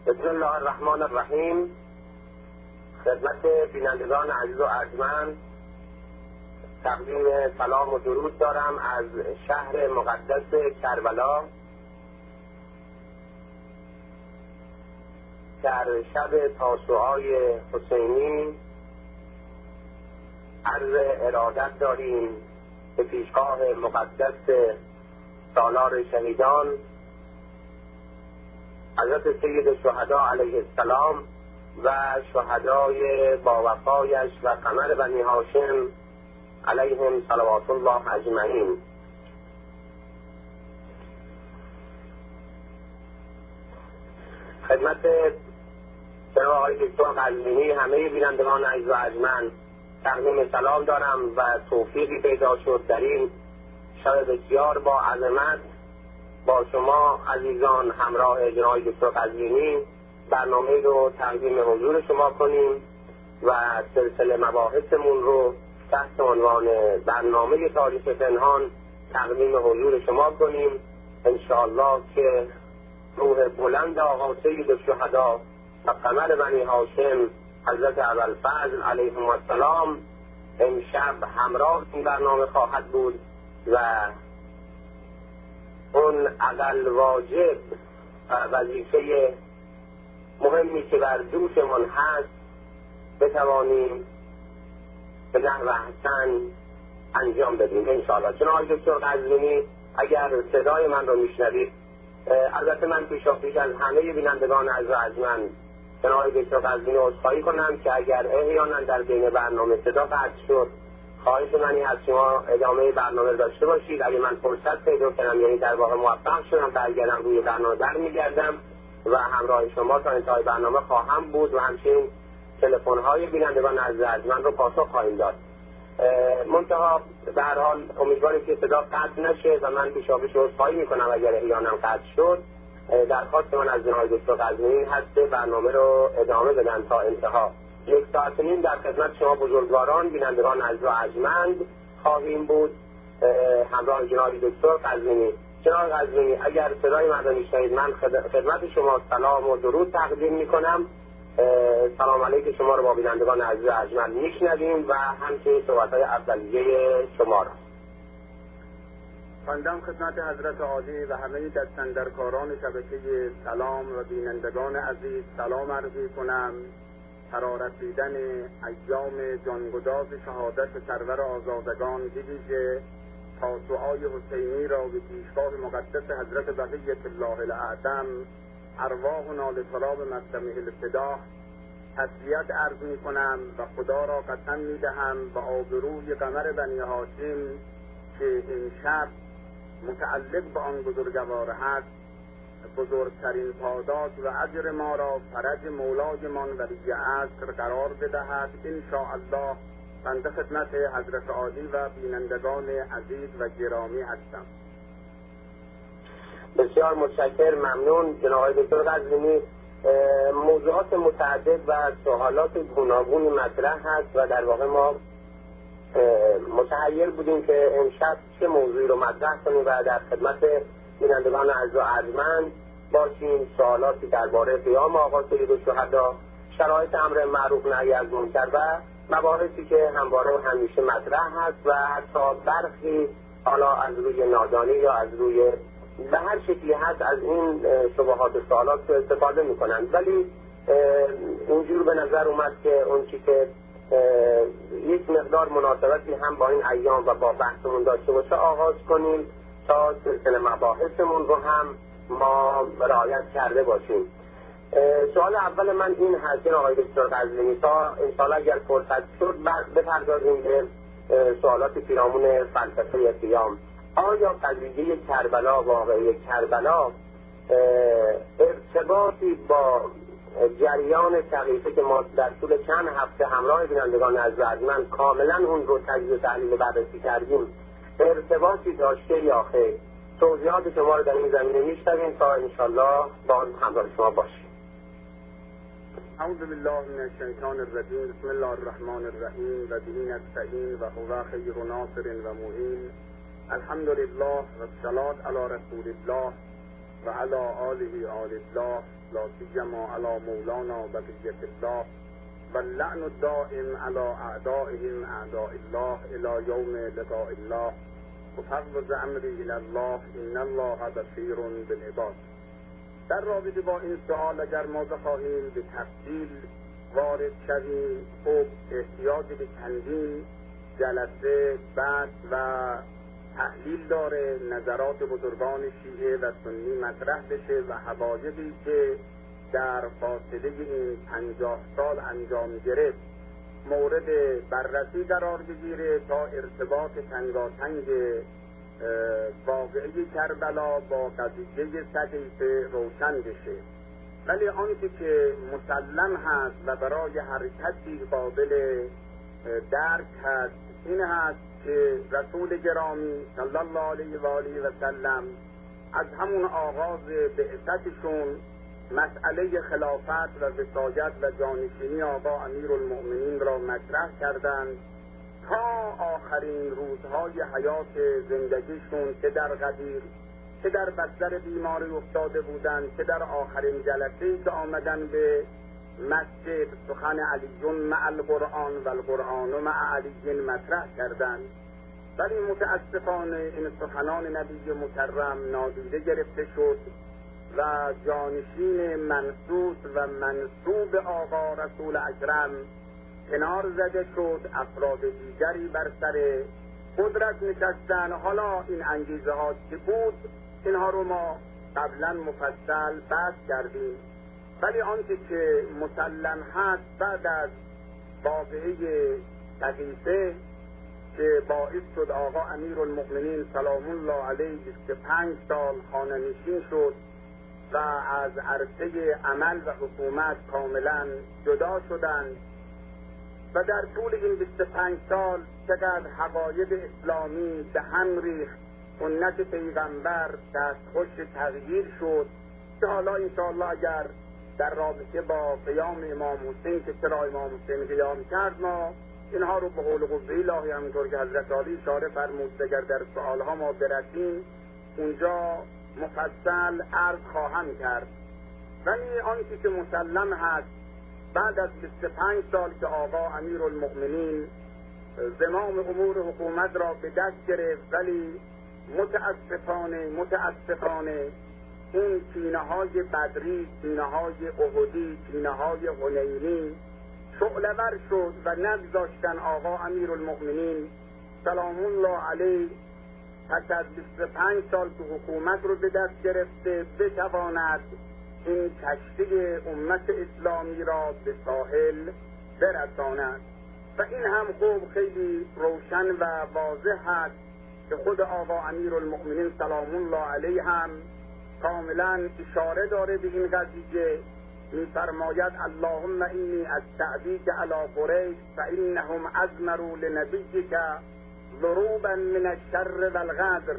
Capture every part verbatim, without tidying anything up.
بسم الله الرحمن الرحیم. خدمت بینندگان عزیز و ارجمند تقدیم سلام و درود دارم از شهر مقدس کربلا در شب تاسوعای حسینی. عرض ارادت داریم به پیشگاه مقدس سالار شهیدان حضرت سید شهدا علیه السلام و شهدای باوفایش و قمر بنی هاشم علیهم صلوات الله اجمعین. خدمت جناب آقای دکتر قزوینی همه بینندگان عزیز و ارجمند تقدیم سلام دارم و توفیقی پیدا شد در این شب بسیار با عظمت با شما عزیزان همراه جناب دکتر قزوینی برنامه رو تقدیم حضور شما کنیم و سلسله مباحثمون رو تحت عنوان برنامه تاریخ پنهان تقدیم حضور شما کنیم. انشاءالله که روح بلند آقا سید الشهدا و قمر بنی هاشم حضرت ابوالفضل علیهم السلام امشب همراه این برنامه خواهد بود و اون اقل واجب و وظیفه مهمی که بر دوشمون هست بتوانیم به نحو احسن انجام بدیم انشاءالله. چون آقای دکتر قزوینی اگر صدای من رو میشنوید، البته من پیشا پیش از همه بینندگان عزیز و ارجمند جناب آقای دکتر قزوینی عذرخواهی کنم که اگر احیانا در بین برنامه صدا قطع شد، خواهش منی از شما ادامه برنامه داشته باشید. اگه من فرصت پیدا کنم، یعنی در واقع موفق شدم برگردم روی برنامه برمیگردم و همراه شما تا انتهای برنامه خواهم بود و همچنین تلفن های بینندگان عزیز و ارجمند رو پاسخ خواهیم داد. منتها به هر حال امیدواریم که صدا قطع نشه و من پیشاپیش عذرخواهی میکنم اگر احیانا قطع شد. درخواست من از جناب دکتر قزوینی هست برنامه رو ادامه بدن تا انتها. یک ساعت و نیم در خدمت شما بزرگواران بینندگان عزیز و ارجمند خواهیم بود همراه جناب دکتر قزوینی. جناب قزوینی اگر صدای من رو میشنوید، من خدمت شما سلام و درود تقدیم میکنم. سلام علیک شما رو با بینندگان عزیز و ارجمند میشنویم و همچنین صحبت‌های اولیه شما را خواندم خدمت حضرت عالی و همه دستاندرکاران شبکه سلام و بینندگان عزیز سلام عرضی کنم. فرارسیدن ایام جانگداز شهادت سرور آزادگان بویژه تاسوعای حسینی را به پیشگاه مقدس حضرت بقیة الله الاعظم ارواح نال طلاب مقدمه الفدا تسلیت عرض می کنم و خدا را قسم می دهم به آبروی قمر بنی هاشم که این شب متعلق به آن بزرگوار هست بزرگترین پاداش و اجر ما را فرج مولایمان ولی عصر قرار بدهد انشاءالله. بنده خدمت حضرت عالی و بینندگان عزیز و گرامی هستم. بسیار متشکر، ممنون جناب دکتر قزوینی. موضوعات متعدد و سوالات گوناگونی مطرح هست و در واقع ما متحیر بودیم که امشب چه موضوعی رو مطرح کنیم و در خدمت بینندگان عزیز و ارجمند باشیم. سوالاتی درباره قیام آقا سید الشهدا، شرایط امر معروف نهی از منکر و مباحثی که همواره و همیشه مطرح هست و حتی برخی حالا از روی نادانی یا از روی به هر شکلی هست از این شبهات و سوالات استفاده میکنند. ولی اینجور به نظر اومد که اون چی که یک مقدار مناسبتی هم با این ایام و با بحثمون داشته باشه آغاز کنیم تا سلسله مباحثمون رو هم ما رعایت کرده باشیم. سوال اول من این هست که آقای دکتر قزوینی تا انشاءالله اگر فرصت شد بپردازیم به سوالات پیرامون فلسفه قیام. آیا قضیه کربلا، واقعه کربلا ارتباطی با جریان شقیقه که ما در طول چند هفته همراه بینندگان از ارجمند کاملا اون رو تجزیه و تحلیل و بررسی کردیم ارتباطی داشته یا خیر؟ توضیحات شما رو در این زمینه میشنویم تا انشالله با همراه شما باشیم. اعوذ بالله من الشیطان الرجیم. بسم الله الرحمن الرحیم و به نستعین و هو خیر ناصر و معین. الحمد لله و الصلاة علی رسول الله و علی آله آل الله لا سیما علی مولانا بقیة الله واللعن الدائم على اعدائهم اعداء الله الى یوم لقاء الله وفوض امری الی الله ان الله بصیر بالعباد. در رابطه با این سوال اگر ما بخواهیم به تفصیل وارد شویم، خب احتیاج به چندین جلسه بحث و تحلیل داره، نظرات بزرگان شیعه و سنی مطرح بشه و حوادثی که در فاصله این پنجاه سال انجام گرفت مورد بررسی قرار بگیره تا ارتباط تنگاتنگ واقعی کربلا با قضیه سقیفه روشن بشه. ولی آنچه که مسلم هست و برای حرکتی قابل درک هست این هست که رسول گرامی صلی الله علیه و آله و سلم از همون آغاز بعثتشون مسئله خلافت و وصایت و جانشینی آقا امیرالمؤمنین را مطرح کردند تا آخرین روزهای حیات زندگیشون، که در غدیر، که در بستر بیماری افتاده بودند، که در آخرین جلسه‌ای که آمدن به مسجد سخن علی مع القرآن و القرآن مع علی مطرح کردند. ولی متاسفانه این سخنان نبی مکرم نادیده گرفته شد و جانشین منصوص و منصوب آقا رسول اکرم کنار زده شد، افراد دیگری بر سر قدرت نشستن. حالا این انگیزه ها که بود اینها رو ما قبلا مفصل بحث کردیم، ولی آنچه که مسلم هست بعد از واقعه سقیفه که باعث شد آقا امیرالمؤمنین سلام الله علیه بیست و پنج سال خانه نشین شد و از عرصه عمل و حکومت کاملا جدا شدند و در طول این بیست و پنج سال چقدر حقایق اسلامی به هم ریخت، سنت پیغمبر دستخوش تغییر شد که حالا انشاءالله اگر در رابطه با قیام امام حسین که چرا امام حسین قیام کرد ما اینها رو به قول قوه الهی همونطور که حضرت علی اشاره فرمود اگر در سوالها ما برسیم اونجا مفصل عرض خواهم کرد. ولی آنچه که مسلم هست بعد از بیست و پنج سال که آقا امیرالمؤمنین زمام امور حکومت را به دست گرفت، ولی متاسفانه متاسفانه این کینه های بدری، کینه های احدی، کینه های حنینی شعله‌ور شد و نگذاشتن آقا امیرالمؤمنین سلام الله علیه پس از بیست و پنج سال که حکومت رو به دست گرفته بتواند این کشتی امت اسلامی را به ساحل برساند. و این هم خوب خیلی روشن و واضح هست که خود آقا امیرالمؤمنین سلام الله علیه هم کاملا اشاره داره به این قضیه. می‌فرماید اللهم انی استعدیک علی قریش فانهم ازمروا لنبیک ضروبا من الشر والغدر.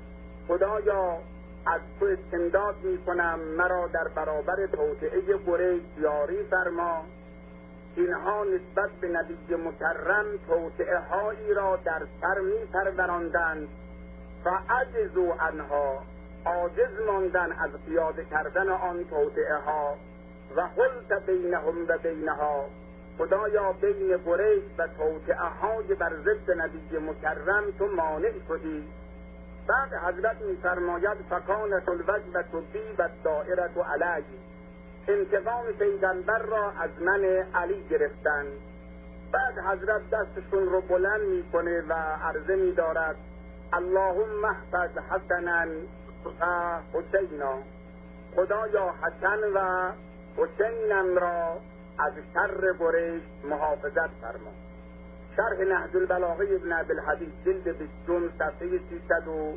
خدایا از تو استمداد میکنم مرا در برابر توطئه قریش یاری فرما. اینها نسبت به نبی مکرم توطئه هایی را در سر می‌پروراندند و عجزوا عنها، عاجز ماندن از پیاده کردن آن توطئه ها. و حلت بینهم و بینها، خدایا بین قریش و توطئه های بر ضد نبی مکرم تو مانع شدی. بعد حضرت می‌فرماید فکانت الوجبة بی و دائرة علی، انتقام پیغمبر را از من علی گرفتن. بعد حضرت دستشون رو بلند میکنه و عرضه می‌دارد اللهم احفظ حسنا و حسینا، خدایا حسن و حسینم را از شر قریش محافظت فرما. شرح نهج البلاغه ابن عبدالحدید جلد بیستم صفحه سیصد و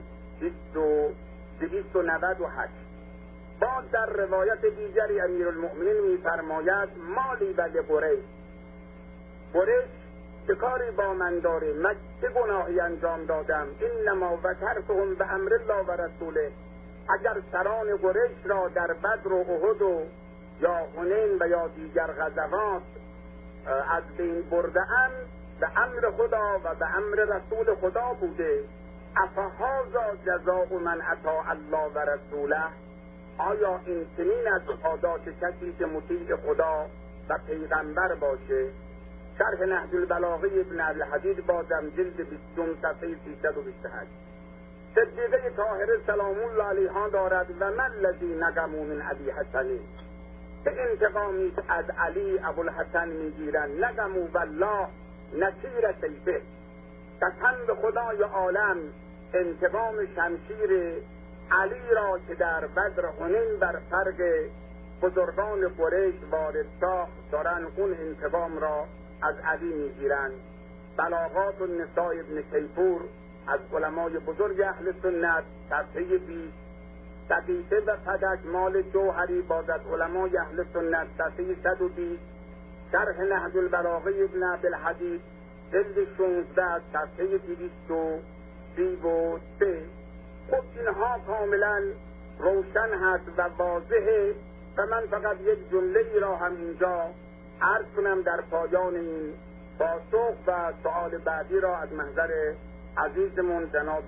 دویست و نود و هشت. باز در روایت دیگری امیرالمؤمنین می‌فرماید مالی ولی قریش، قریش چه کاری با من داره؟ من چه گناهی انجام دادم؟ انما وکرتهم به امر الله و رسوله، اگر سران قریش را در بدر و احد و یا حنین و یا دیگر غزوات از بین برده‌ام به امر خدا و به امر رسول خدا بوده. افهذا جزاء من اطاع الله و رسوله، آیا این چنین از عادات کسی که مطیع خدا و پیغمبر باشه؟ شرح نهج البلاغه ابن الحدید بازم جلد بیستم صفحه سیصد و بیست و هشت. صدیقه طاهره سلام الله علیها دارد و من الذی نقموا من ابی حسن، به انتقامی از علی ابوالحسن میگیرن، نقموا والله نصیر سیفه، قسم به خدای عالم انتقام شمشیر علی را که در بدر حنین بر فرق بزرگان قریش وارد ساخت دارن اون انتقام را از علی میگیرن. بلاغات النساء ابن شیپور از علمای بزرگ اهل سنت صفحه بیست. دقیقه و فدک مال جوهری باز از علمای اهل سنت صفحه صد و بیست. شرح نهج البلاغه ابن عبدالحدید جلد شانزده صفحه دویست و سی و سه. خب اینها کاملا روشن هست و واضحه و من فقط یک جمله ای را هم اینجا عرض کنم در پایان این پاسخ و سؤال بعدی را از محضر عزیزمون جناب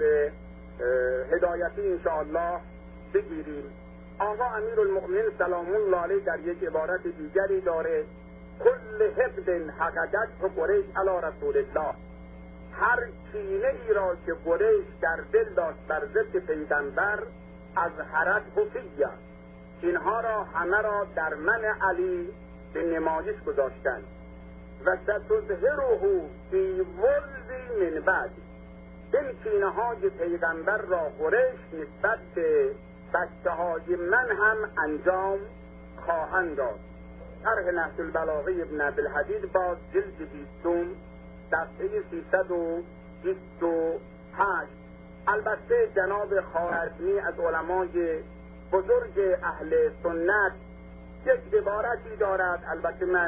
هدایتی انشاءالله بگیریم. آقا امیرالمؤمنین سلام الله علیه در یک عبارت دیگری داره کل حقد حقدت قریش علی رسول الله، هر کینه ای را که قریش در دل داشت بر ضد پیغمبر از حرت خفیه، اینها را همه را در من علی به نمایش گذاشتن و ستظهره فی ولد من بعد، این کینه های پیغمبر را قریش نسبت به بچه های من هم انجام خواهند داد. شرح نهج البلاغه ابن عبدالحدید باز جلد بیستم صفحه سیصد و بیست و هشت. البته جناب خوارزمی از علمای بزرگ اهل سنت یک عبارتی دارد، البته من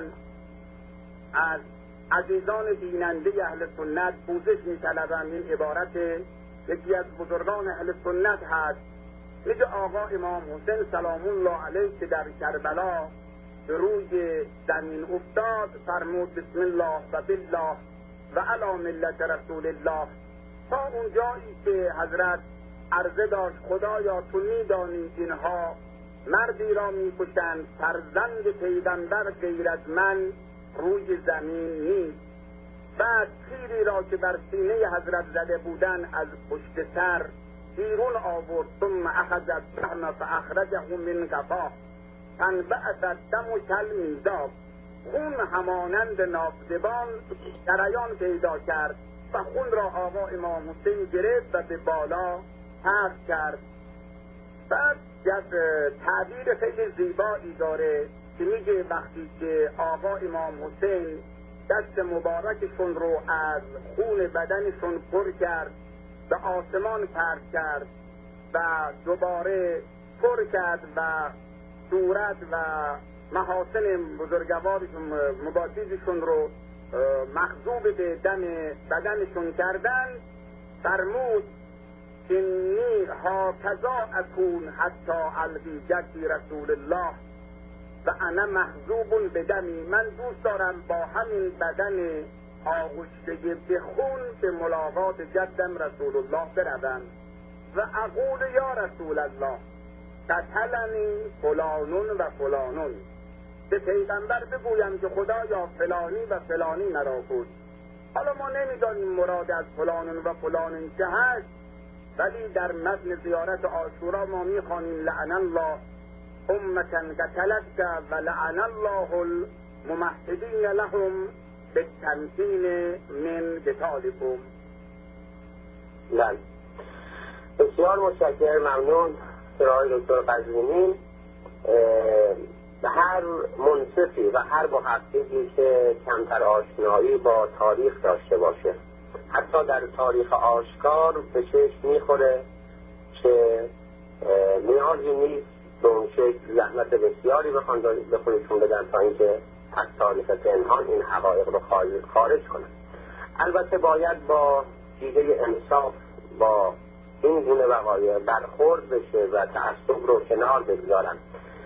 از عزیزان دیننده اهل سنت پوزش می‌طلبم. این عبارت یکی از بزرگان اهل سنت هست، میگه آقا امام حسین سلام الله علیه که در کربلا به روی زمین افتاد فرمود بسم الله و بالله و علی ملت رسول الله، تا اونجایی که حضرت عرضه داشت خدایا تو میدانی اینها مردی را میکشند فرزند پیغمبر غیر از من روی زمین نیست. بعد تیری را که بر سینه حضرت زده بودن از پشت سر بیرون آورد، ثم اخذ السهم فاخرجه من قفاه فانبعث الدم کالمیزاب، خون همانند نافذبان جریان پیدا کرد و خون را آقا امام حسین گرفت و به بالا پرت کرد. بعد یک تعبیر خیلی زیبایی داره که میگه وقتی که آقا امام حسین دست مبارکشون رو از خون بدنشون پر کرد به آسمان پرت کرد و دوباره پر کرد و صورت و محاسن بزرگوارشون مبارزشون رو مخضوب به دم بدنشون کردن، فرمود اینی هاکذا اکون حتی القی جدی رسول الله و انا محضوب به دمی، من دوست دارم با همین بدن آغشته به خون به ملاقات جدم رسول الله بروم و اقول یا رسول الله قتلنی فلانون و فلانون، به پیغمبر بگویم که خدایا فلانی و فلانی مرا کشت. حالا ما نمیدانیم مراد از فلانون و فلانون چه هست، ولی در متن زیارت عاشورا ما میخوانیم لعن الله امتا قتلتک و لعن الله الممهدین لهم بالتمکین من قتالکم. بله، بسیار متشکرم، ممنون سرای دکتر قزوینی. به هر منصفی و هر محققی که کمتر آشنایی با تاریخ داشته باشه، حتی در تاریخ آشکار به چشم میخوره که نیازی نیست به اون شکل زحمت بسیاری بخوان به خودشون بدن تا اینکه از تاریخ پنهان این حقایق رو خارج کنن. البته باید با دیده انصاف با این گونه وقایع برخورد بشه و تعصب رو کنار بگذارن.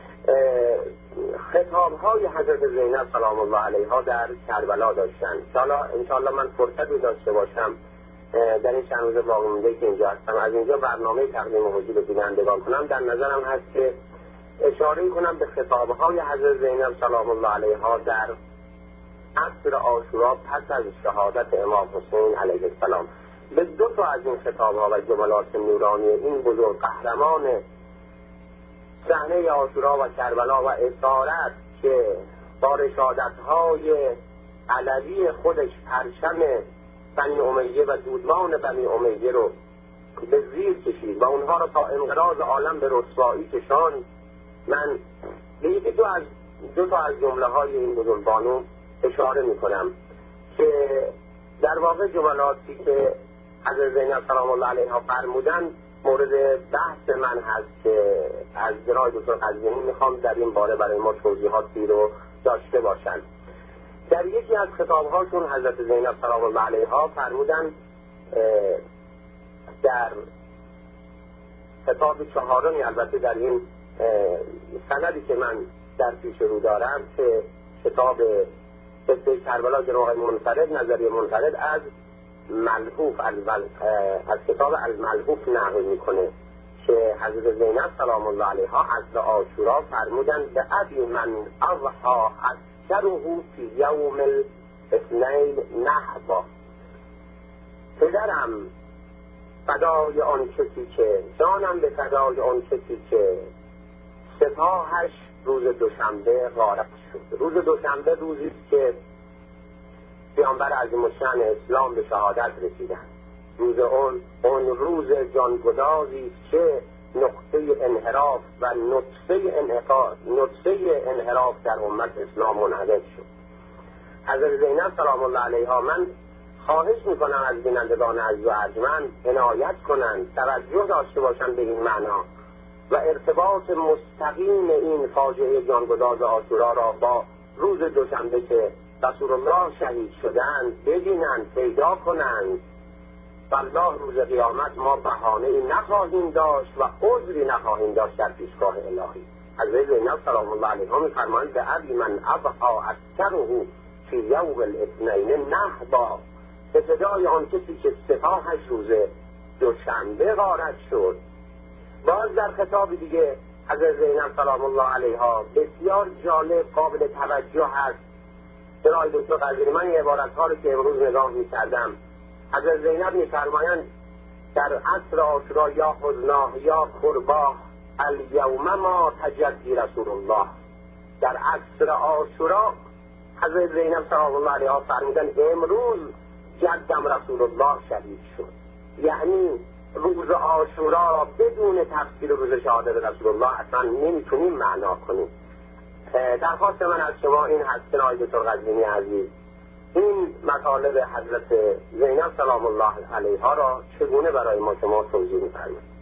خطاب های حضرت زینب سلام الله علیها در کربلا داشتن. انشاءالله من فرصتی داشته باشم در این چند روز باقی مونده که اینجا هستم از اینجا برنامه تقدیم حضور بینندگان کنم. در نظرم هست که اشاره کنم به خطابهای حضرت زینب سلام الله علیها در عصر عاشورا پس از شهادت امام حسین علیه السلام. به دو تا از این خطابها و جملات نورانی این بزرگ قهرمان صحنه عاشورا و کربلا و اسارت که با رشادت‌های علوی خودش پرچم بنی امیه و دودمان بنی امیه رو به زیر کشید و اونها رو تا انقراض عالم به رسوایی کشاند، من به یکی دو از دو تا از جمله های این بزرگواران اشاره می کنم که در واقع جملاتی که حضرت زینب سلام الله علیها فرمودن مورد بحث من هست که از جناب دکتر قزوینی میخوام در این باره برای ما توضیحاتی رو داشته باشند. در یکی از خطابهاشون حضرت زینب سلام الله علیها فرمودن، در خطاب چهارمی البته در این سندی که من در پیش رو دارم که کتاب قصه کربلا جناب منفرد نظریه منفرد از ملحوف از کتاب الملحوف نقل میکنه که حضرت زینب سلام الله علیها عصر عاشورا فرمودن به ابی من اضحى عسکره فی یوم الاثنین نهبا، پدرم فدای آن کسی که جانم به فدای آن کسی که سپاهش روز دوشنبه غارت شد. روز دوشنبه روزی است که پیامبر عظیم الشأن اسلام به شهادت رسیدند. روز اون اون روز جانگدازی است که نقطه انحراف و نطفه انحراف نطفه انحراف در امت اسلام منحرف شد. حضرت زینب سلام الله علیها من خواهش میکنم از بینندگان عزیز و ارجمند عنایت کنند، توجه داشته باشند به این معنا و ارتباط مستقیم این فاجعه جانگداز عاشورا را با روز دوشنبه که رسول الله شهید شدند ببینند، پیدا کنند. والله روز قیامت ما بهانه‌ای نخواهیم داشت و عذری نخواهیم داشت در پیشگاه الهی. حضرت زینب سلام الله علیها می‌فرمایند به ابی من اضحى عسکره فی یوم الاثنین نهبا، به فدای آن کسی که سپاهش روز دوشنبه غارت شد. باز در خطاب دیگه حضرت زینب سلام الله علیها بسیار جالب قابل توجه هست. جناب دکتر قزوینی من این عبارت‌ها رو که امروز نگاه می‌کردم، حضرت زینب می‌فرمایند در عصر عاشورا یا حزناه یا قرباه الیوم ما تجدی رسول الله. در عصر عاشورا حضرت زینب سلام الله علیها فرمودن امروز جدم رسول الله شهید شد. یعنی روز عاشورا را بدون تفسیر روز شهادت رسول الله اصلا نمیتونیم معنا کنیم. درخواست من از شما این هست جناب دکتر قزوینی عزیز، این مطالب حضرت زینب سلام الله علیها را چگونه برای ما شما توضیح می‌فرمایید؟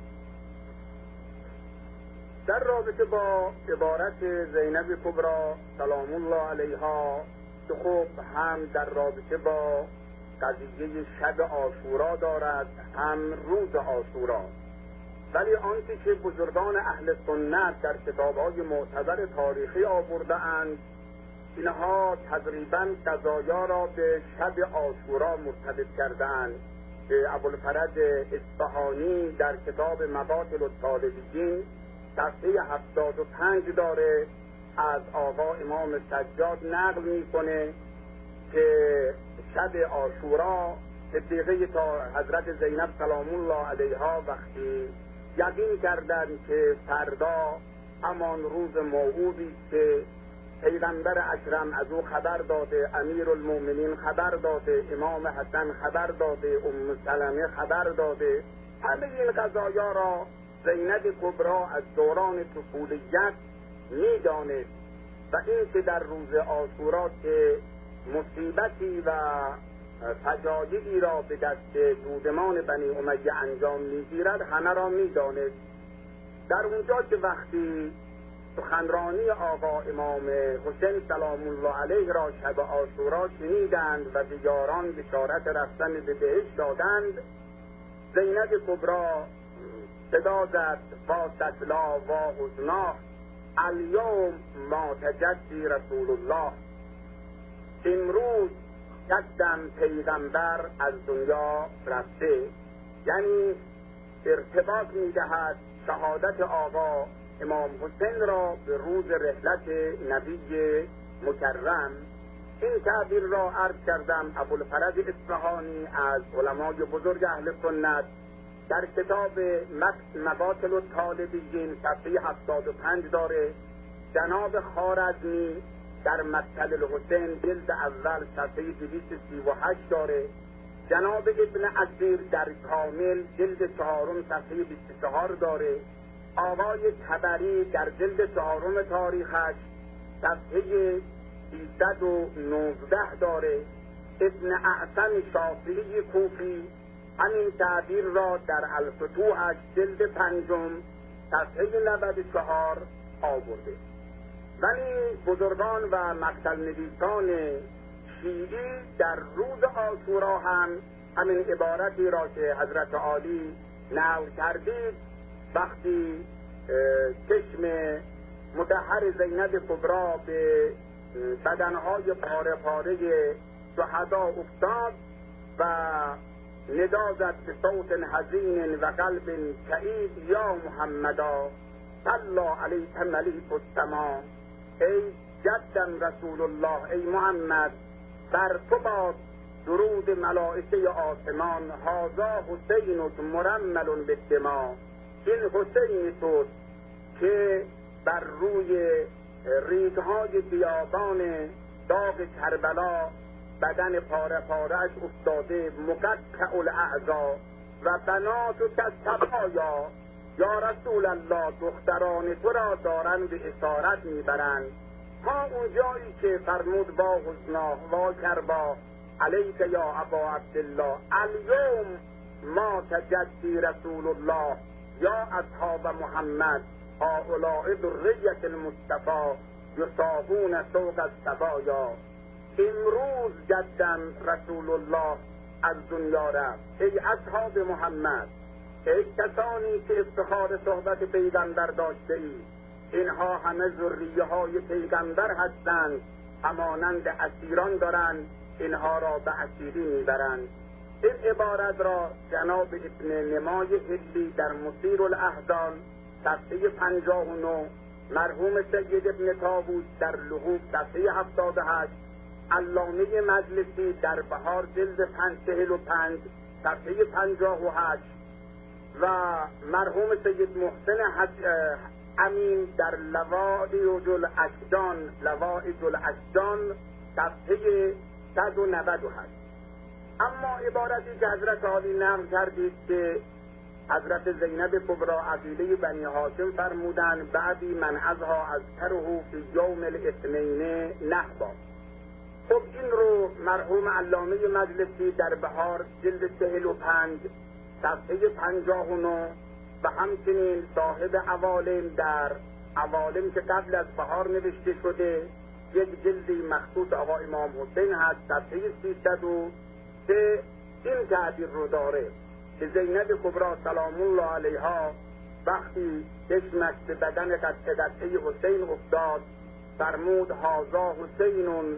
در رابطه با عبارت زینب کبری سلام الله علیها که خب هم در رابطه با قضیه شب عاشورا دارد هم روز عاشورا، ولی آنچه که بزرگان اهل سنت در کتاب‌های معتبر تاریخی آورده‌اند اینها تقریباً قضایا را به شب عاشورا مرتبط کردند. ابوالفرج اصفهانی در کتاب مقاتل الطالبین صفحه هفتاد و پنج داره از آقا امام سجاد نقل میکنه که شب عاشورا صدیقه تا حضرت زینب سلام الله علیها وقتی یقین کردند که فردا همان روز موعودی که پیغمبر اکرم از او خبر داده، امیر المؤمنین خبر داده، امام حسن خبر داده، ام سلمه خبر داده، همه این قضایا را زینب کبری از دوران طفولیت می‌دانست و این که در روز عاشورا که مصیبتی و فجایعی را به دست دودمان بنی امیه انجام می‌گیرد همه را می‌دانست. در اونجا که وقتی سخنرانی آقا امام حسین سلام الله علیه را شب عاشورا شنیدند و به یاران بشارت رفتن به بهشت دادند، زینب کبری صدا زد با سکلا و حزنا الیوم ما تجدی رسول الله، امروز یکدم پیغمبر از دنیا رفته. یعنی ارتباط میدهد شهادت آقا امام حسین را به روز رحلت نبی مکرم. این تعبیر را عرض کردم ابوالفرج اصفهانی از علمای بزرگ اهل سنت در کتاب مقاتل الطالبین صفحه هفتاد و پنج داره. جناب خوارزمی در مقتل الحسین جلد اول صفحه دویست و سی و هشت داره. جناب ابن اسیر در کامل جلد چهارم صفحه بیست و چهار داره. آقای طبری در جلد چهارم تاریخش صفحه سیصد و نوزده داره. ابن اعصم شافعی کوفی همین تعبیر را در الفتوحش جلد پنجم صفحه نود و چهار آورده. ولی بزرگان و مقتل نویسان شیعی در روز عاشورا هم همین عبارتی را که حضرت عالی نقل کردید، وقتی چشم مطهر زینب کبری به بدنهای پاره پاره شهدا افتاد و ندا زد به صوت حزین و قلب کئید یا محمدا صلی علیک ملیک السما، ای جدم رسول الله، ای محمد بر تو باد درود ملائکه آسمان، هذا حسین مرمل بالدماء، این حسین توست که بر روی ریگهای بیابان داغ کربلا بدن پاره پارهش افتاده، مقطع الاعضا و بنات کالصبایا، یا رسول الله دختران تو را دارند به اسارت میبرند، تا اون جایی که فرمود با حسنا و کربا علیک یا ابا عبدالله الیوم ما تجدی رسول الله یا اصحاب محمد هؤلاء ذریة المصطفى یصابون سوق السبایا، امروز جدم رسول الله از دنیا رفت، ای اصحاب محمد، ای کسانی که افتخار صحبت پیغمبر داشته ای، اینها همه ذریه های پیغمبر هستند، همانند اسیران دارند، اینها را به اسیری میبرند. این عبارت را جناب ابن نمای هلی در مسیر الاحزان صفحه پنجاه و نه، مرحوم سید ابن طاووس در لحوف صفحه هفتاد و هشت، علامه مجلسی در بهار جلد پنج چهل و پنج صفحه پنجاه و هشت و مرحوم سید محسن امین در لوائج الاشجان لوائج الاشجان صفحه صد و نود و هشت. اما عبارتی که حضرت عالی نقل کردید که حضرت زینب کبری عقیله بنی هاشم فرمودند بعدی من ازها از تره فی یوم الاثنین نحبا. خب این رو مرحوم علامه مجلسی در بهار جلد چهل و پنج صفحه پنجاه و نه و همچنین صاحب عوالم در عوالم که قبل از بهار نوشته شده یک جلدی مخصوص آقا امام حسین هست صفحه سیصد و سه این تعبیر رو داره که زینب کبری سلام الله علیها وقتی چشمش به بدن قطعه حسین افتاد فرمود هذا حسین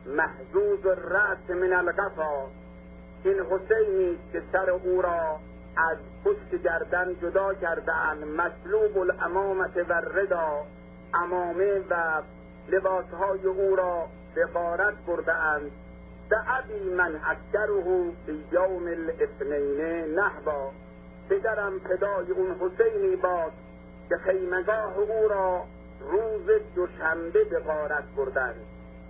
محزوز الرأس من القفا، این حسینی که سر او را از پشت گردن جدا کرده‌اند، مسلوب الامامه و الردا، امامه و لباسهای او را به غارت برده‌اند. سعدی من اکثره فی یوم الاثنین نحبا، پدرم پدای اون حسینی باد که خیمگاه او را روز دوشنبه به غارت بردند.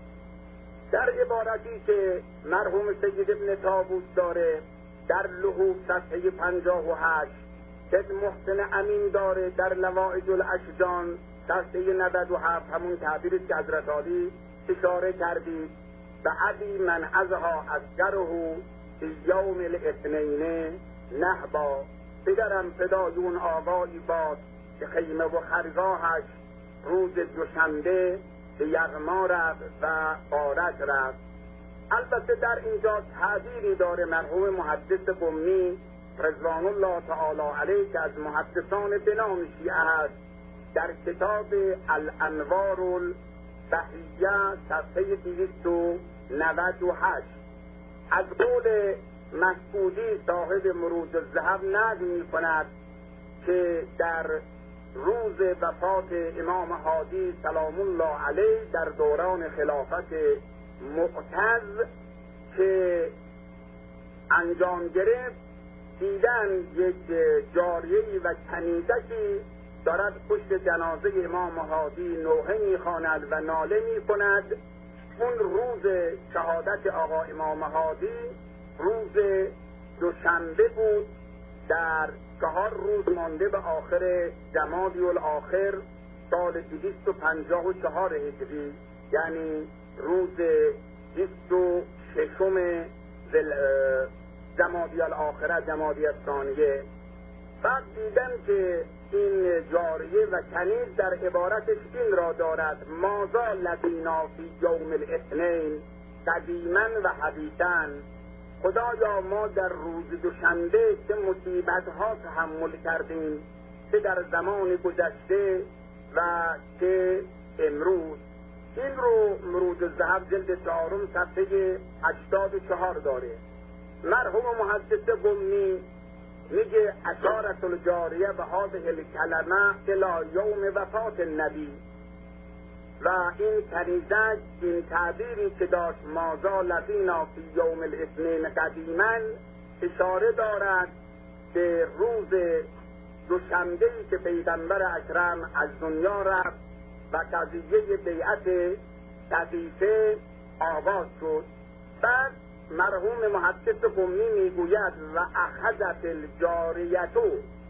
در عبارتی که مرحوم سید ابن طاووس داره در لحوف صفحه پنجاه و هشت، سید محسن امین داره در لوائج الاشجان صفحه نود و هفت، همون تعبیری که حضرت عالی اشاره کردید، بعدی من ازها اصغره فی یوم الاثنین نحبا، پدرم فدای اون آقایی باد که خیمه و خرگاهش روز دوشنبه به یغما رفت و غارت رفت. البته در اینجا تعبیری داره مرحوم محدث قمی رضوان الله تعالی علیه که از محدثان بنام شیعه است، در کتاب الانوار البهیه صفحه دویست و نود و هشت از قول مسعودی صاحب مروج الذهب نقل می کند که در روز وفات امام هادی سلام الله علیه در دوران خلافت معتز که انجام گرفت، دیدن یک جاریه‌ای و کنیزکی دارد پشت جنازه امام هادی نوحه میخواند و ناله میکند. اون روز شهادت آقا امام هادی روز دوشنبه بود، در چهار روز مانده به آخر جمادی الاخر سال دویست و پنجاه و چهار هجری، یعنی روز بیست و ششم جمادی الاخره جمادی الثانیه. بعد دیدن که این جاریه و کنیز در عبارتش این را دارد: مازا لدینا فی یوم الاثنین قدیما و حدیثا. خدایا ما در روز دوشنبه چه مصیبت ها تحمل کردیم، چه در زمان گذشته و چه امروز. این رو مرود الذهب جلد چهارم صفحه هشتاد و چهار داره. مرحوم محدث قمی میگه اشارت الجاریه به هذه الکلمه الی یوم وفات النبی، و این کنیزک این تعبیری که داشت مازا لدینا فی یوم الاثنین قدیما اشاره دارد به روز دوشنبه‌ای که پیغمبر اکرم از دنیا رفت و قضیه بیعت صدیقه آغاز شد. بعد مرحوم محدث قمی میگوید و اخذت الجاریتو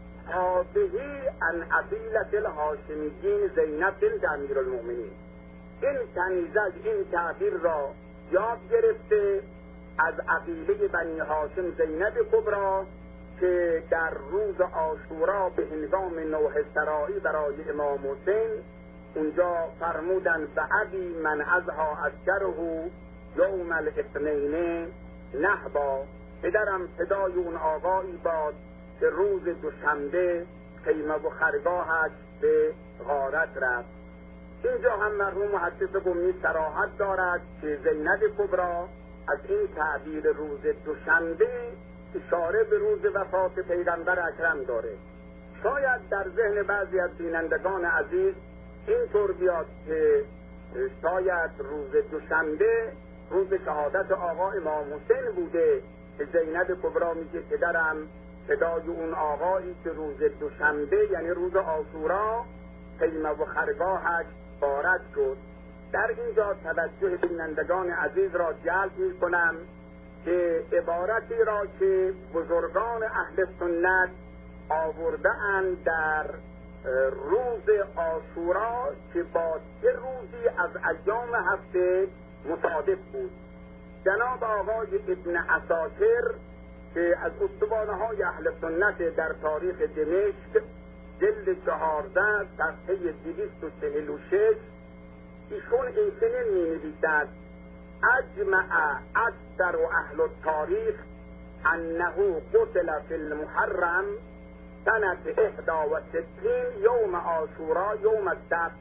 هذه عن عبیلة الهاشمیین زینب بنت امیرالمؤمنین. این کنیزک این تعبیر را یاد گرفته از عقیله بنی هاشم زینب کبری که در روز عاشورا به هنگام نوحه سرایی برای امام حسین اونجا فرمودن بعدی من ازها اذکره یوم الاثنین نهبا. پدرم فدای اون آقایی باد که روز دوشنبه خیمه و خرگاهش به غارت رفت. اینجا هم مرحوم محدث قمی صراحت دارد که زینب کبری از این تعبیر روز دوشنبه اشاره به روز وفات پیغمبر اکرم داره. شاید در ذهن بعضی از بینندگان عزیز اینطور بیاد که شاید روز دوشنبه روز شهادت آقا امام حسین بوده که زینب کبری میگه پدرم فدای اون آقایی که روز دوشنبه یعنی روز عاشورا خیمه و خرگاهش غارت شد. در اینجا توجه بینندگان عزیز را جلب می کنم که عبارتی را که بزرگان اهل سنت آورده اند در روز عاشورا که با سه روزی از ایام هفته مصادف بود. جناب آقای ابن عساکر که از استوانه های اهل سنت در تاریخ دمشق جلد چهارده صفحه دویست و چهل و شش ایشون این چنین می نویسد: اجمع اکثر اهل التاریخ انه قتل فی المحرم سنة احدا و ستین یوم عاشورا یوم السبت.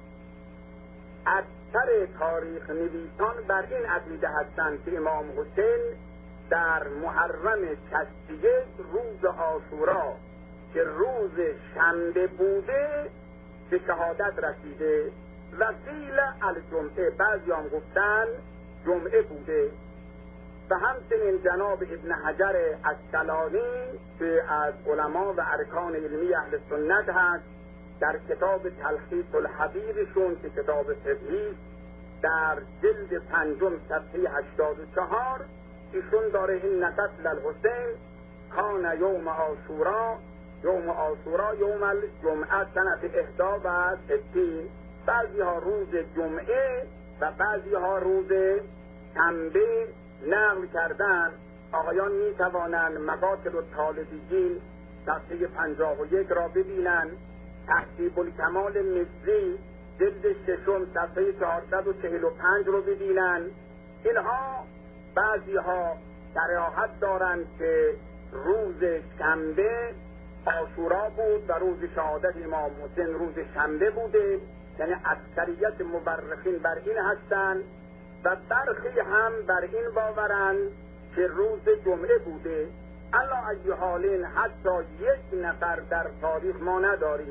اکثر تاریخ نویسان بر این عقیده هستند که امام حسین در محرم شصت و یک روز عاشورا که روز شنبه بوده به شهادت رسیده و قیل الجمعه، بعضی هم گفتن جمعه بوده. و همچنین جناب ابن حجر اسقلانی که از علما و ارکان علمی اهل سنت هست در کتاب تلخیص الحبیبشون که کتاب فقهی در جلد پنجم صفحه هشتاد و چهار ایشون داره این قتل الحسین کان یوم عاشورا یوم عاشورا یوم الجمعه سنة احدا و ستین. بعضی ها روز جمعه و بعضی ها روز شنبه نقل کردن. آقایان می توانند مقاتل الطالبیین صفحه پنجاه و یک را ببینن، تحصیب الکمال مصری جلد ششم صفحه چهارصد و چهل و پنج رو ببینن. اینها بعضی ها صراحت دارند که روز شنبه عاشورا بود و روز شهادت امام حسین روز شنبه بوده، یعنی اکثریت مورخین بر این هستند و برخی هم بر این باورند که روز جمعه بوده. الا ای حالین حتی یک نفر در تاریخ ما نداریم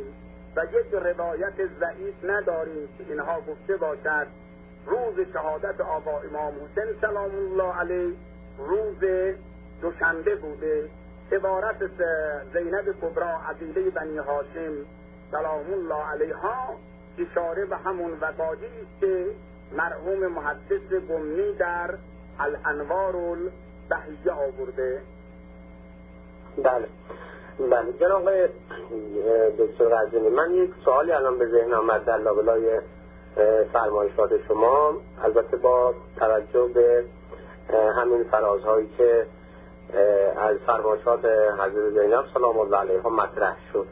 و یک روایت ضعیف نداریم که اینها گفته باشد روز شهادت آقا امام حسین سلام الله علیه روز دوشنبه بوده. عبارت زینب کبری عقیله بنی هاشم سلام الله علیها اشاره به همون وقایعی است که مرحوم محدث قمی در الانوار البهیه آورده. بله بله جناب دکتر قزوینی، من یک سوالی الان به ذهن آمد در لابلای فرمایشات شما، البته با توجه به همین فرازهایی که از فرمایشات حضرت زینب سلام الله علیها مطرح شد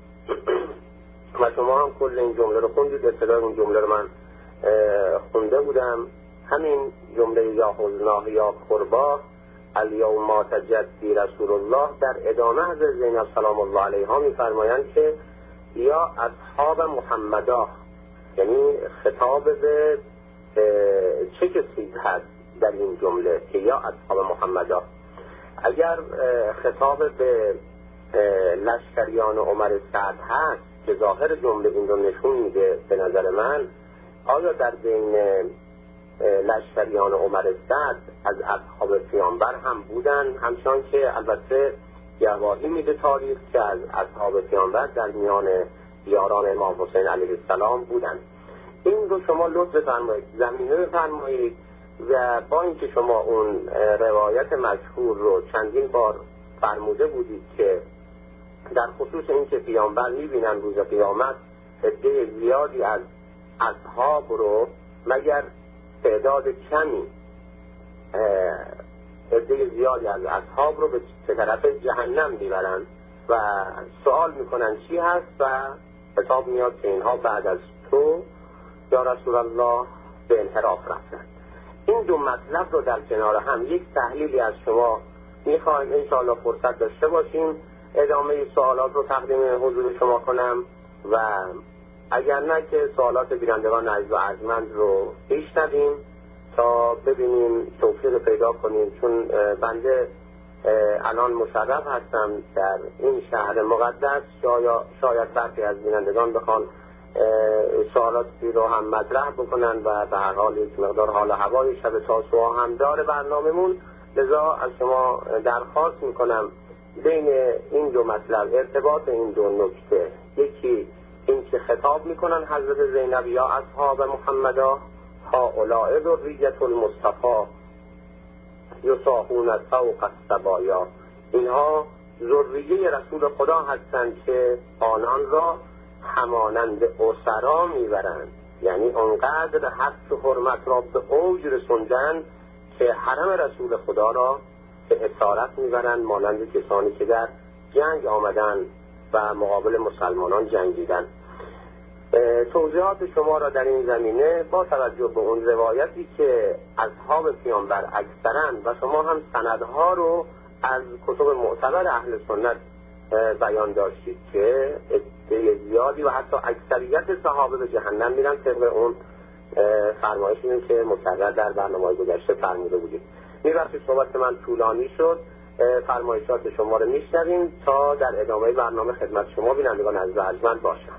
و شما هم کل این جمله رو خوندید. ابتدای اون جمله رو من خونده بودم، همین جمله یا حزناه یا قربا الیوم مات جدی رسول الله. در ادامه حضرت زینب سلام الله علیها میفرمایند که یا اصحاب محمدا، یعنی خطاب به چه کسی هست در این جمله که یا اصحاب محمدا؟ اگر خطاب به لشکریان عمر سعد هست که ظاهر جمله این رو نشون میده به نظر من، آیا در بین لشکریان عمر سعد از اصحاب پیامبر هم بودن؟ همچنان که البته گواهی میده تاریخ که از اصحاب پیامبر در میان یاران امام حسین علیه السلام بودن. این رو شما لطف بفرمایید زمینه بفرمایید و با اینکه شما اون روایت مشهور رو چندین بار فرموده بودید که در خصوص این که پیامبر میبینن روز قیامت عده زیادی از اصحاب رو، مگر تعداد کمی عده زیادی از اصحاب رو به طرف جهنم میبرن و سوال میکنن چی هست و حساب میاد که اینها بعد از تو یا رسول الله به انحراف رفتن. این دو مطلب رو در کنار هم یک تحلیلی از شما میخوایم، انشاءالله فرصت داشته باشیم ادامه سوالات رو تقدیم حضور شما کنم و اگر نه که سوالات بینندگان عزیز و ارجمند رو بشنویم تا ببینیم توفیق پیدا کنیم، چون بنده الان مشرف هستم در این شهر مقدس. شاید, شاید برخی از بینندگان بخوان سوالاتی رو هم مطرح بکنن و به هر حال یک مقدار حال هوای شب تاسوعا هم داره برنامه‌مون، لذا از شما درخواست میکنم بین این دو مطلب ارتباط این دو نکته، یکی این که خطاب میکنن حضرت زینب یا اصحاب محمدا هؤلاء ذریة المصطفی یصاحون فوق الصبایا، اینها ذریه رسول خدا هستند که آنان را همانند اسرا میبرند، یعنی اونقدر حق و حرمت را به اوج رسوندن که حرم رسول خدا را به اسارت میبرند، مانند کسانی که در جنگ آمدن و مقابل مسلمانان جنگیدن. توضیحات شما را در این زمینه با توجه به اون روایتی که اصحاب پیامبر اکثرا و شما هم سندها رو از کتب معتبر اهل سنت بیان داشتید که عده زیادی و حتی اکثریت صحابه به جهنم میرن، طبق اون فرمایشی که مکرر در برنامه‌های گذشته فرموده بودید. می‌بخشید صحبت من طولانی شد، فرمایشات شما رو میشنویم تا در ادامه برنامه خدمت شما بینندگان عزیز و ارجمند باشم.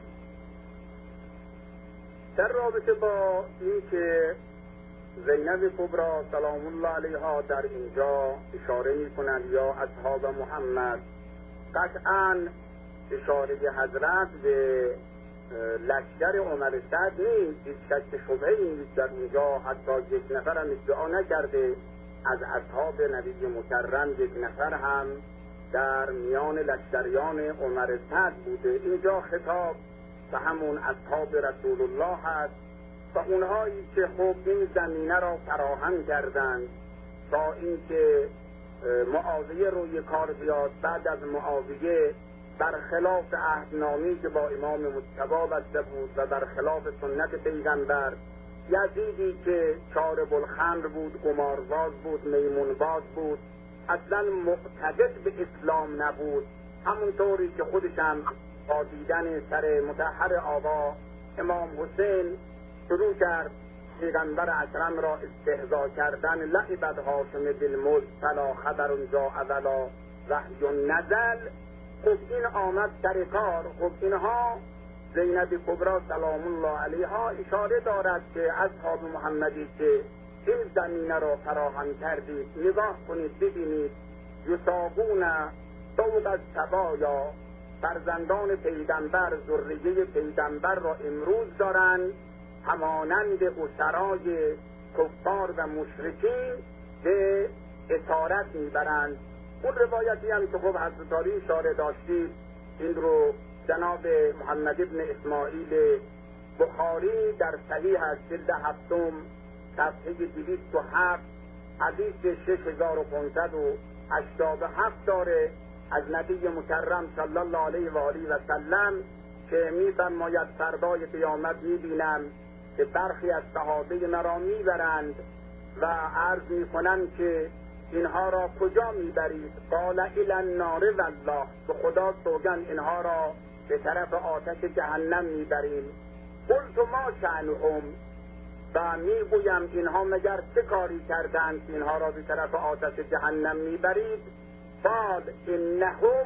در رابطه با این که زینب کبری سلام الله علیها در اینجا اشاره می‌کنند یا اصحاب محمد، قطعاً اشاره حضرت به لشکر عمر سعد نیست، هیچ شک شبهه‌ای نیست در اونجا. حتی یک نفر هم ادعا نکرده از اصحاب نبی مکرم یک نفر هم در میان لشکریان عمر سعد بوده. اینجا خطاب به همون اصحاب رسول الله هست و اونهایی که خوب این زمینه را فراهم کردند تا اینکه معاویه روی کار بیاد. بعد از معاویه برخلاف عهدنامه‌ای که با امام مجتبی بسته بود و برخلاف سنت پیغمبر، یزیدی که شارب الخمر بود، قمارباز بود، میمونباز بود، اصلا معتقد به اسلام نبود، همونطوری که خودشم با دیدن سر مطهر آقا امام حسین شروع کرد پیغمبر اکرم را استهزا کردن. لعبت هاشم بالملک فلا خبر جاء ولا وحی نزل. خب این آمد سر کار. خب اینها زینب کبری سلام الله علیها اشاره دارد که اصحاب محمدی که این زمینه را فراهم کردید، نگاه کنید ببینید یساقون سوق از سبایا، فرزندان پیغمبر ذریه پیغمبر را امروز دارند همانند اسرای کفار و مشرکین به اسارت میبرند. اون روایتی هم که خب حضرت علی اشاره داشتید، این رو جناب محمد ابن اسماعیل بخاری در صحیح از جلد هفتم صفحه دویست و هفت حدیث شش هزار و پانصد و هشتاد و هفت داره از نبی مکرم صلی الله علیه و آله و سلم که می‌فرماید فردای قیامت می‌بینم که برخی از صحابه مرا میبرند و عرض میکنند که اینها را کجا میبرید؟ قال الی النار والله، به خدا سوگند اینها را به طرف آتش جهنم میبریم. قلت ما شأنهم، و میگویم اینها مگر چه کاری کردند که اینها را به طرف آتش جهنم میبرید؟ قال انهم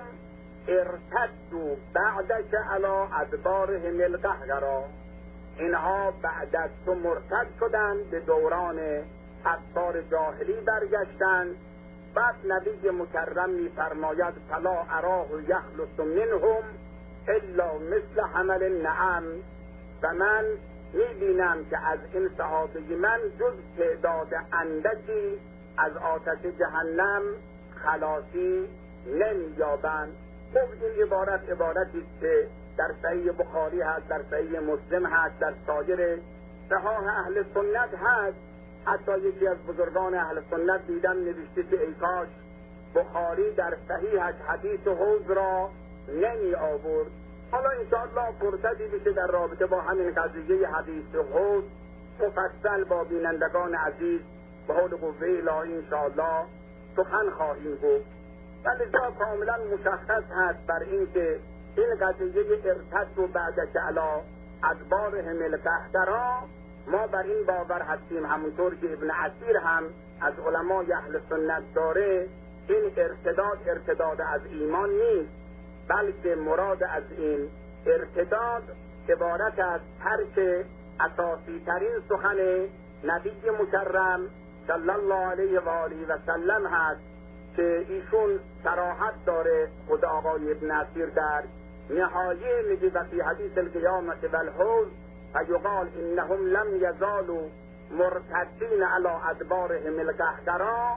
ارتدوا بعدک علی ادبارهم القهقرا، اینها بعد از تو مرتد شدند، به دوران افکار جاهلی برگشتند. بعد نبی مکرم میفرماید فلا اراه یخلص منهم الا مثل حمل النعم، و من میبینم که از این صحابه من جز تعداد اندکی از آتش جهنم خلاصی نمییابند. خب این عبارت عبارتی که در صحیح بخاری هست، در صحیح مسلم هست، در سایر صحاح اهل سنت هست. حتی یکی از بزرگان اهل سنت دیدم نوشته که ای کاش بخاری در صحیحش حدیث حوض را نمی آورد. حالا انشاءالله فرصتی بشه در رابطه با همین قضیه حدیث حوض مفصل با بینندگان عزیز به حول قوه الهی انشاءالله سخن خواهیم گفت. ولی جا کاملا مشخص هست بر این که این قضیه ارتد و بعدک علی ادبارهم القهقرا، ما بر این باور هستیم همونطور که ابن عثیر هم از علمای اهل سنت داره، این ارتداد ارتداد از ایمان نیست، بلکه مراد از این ارتداد عبارت از ترک اساسی ترین سخن نبی مکرم صلی الله علیه و آله و سلم هست که ایشون صراحت داره. خود آقای ابن عثیر در نهایه میگه و فی حدیث القیامت والحوض فیقال انهم لم یزالوا مرتدین علی ادبارهم القهقرا،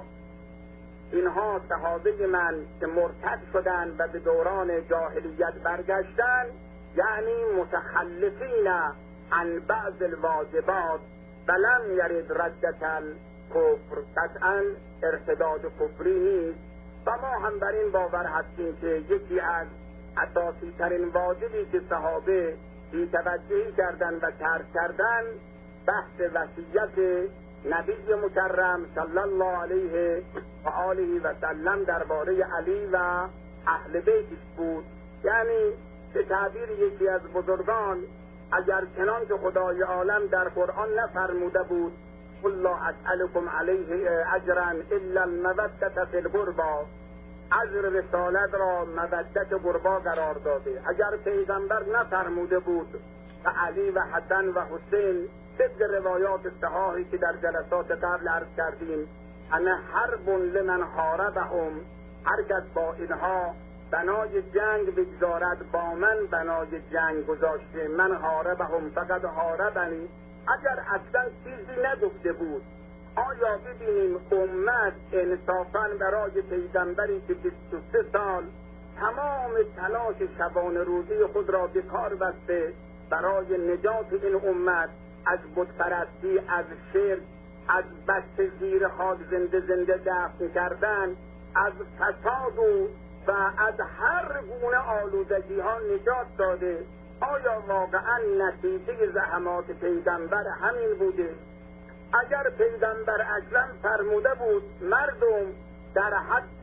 اینها صحابه من که مرتد شدن و به دوران جاهلیت برگشتن، یعنی متخلفین عن بعض الواجبات ولم یرد ردت الکفر، قطعا ارتداد کفری نیست. و ما هم بر این باور هستیم که یکی از اساسی ترین واجبی که صحابه بی‌توجهی کردن و ترک کردن بحث وصیت نبی مکرم صلی الله علیه و آله و سلم درباره علی و اهل بیتش بود. یعنی به تعبیر یکی از بزرگان، اگر چنان که خدای عالم در قرآن نفرموده بود قل لا اسألكم علیه اجرا الا المودة فی القربى، اجر رسالت را مودت قربا قرار داده. اگر پیغمبر نفرموده بود و علی و حسن و حسین طبق روایات صحاحی که در جلسات قبل عرض کردیم، همه حرب لمن حاربهم، هر کس با اینها بنای جنگ بگذارد با من بنای جنگ گذاشته، من حاربهم فقط حاربنی. اگر اصلا چیزی نگفته بود، آیا ببینیم امت انصافاً برای پیغمبری که بیست و سه سال تمام تلاش شبانه روزی خود را به کار بسته برای نجات این امت از بتپرستی، از شرک، از بچه زیر خاک زنده زنده دفن کردن، از فساد و و از هر گونه آلودگی ها نجات داده، آیا واقعا نتیجه زحمات پیغمبر همین بوده؟ اگر پیغمبر اکرم فرموده بود مردم در حق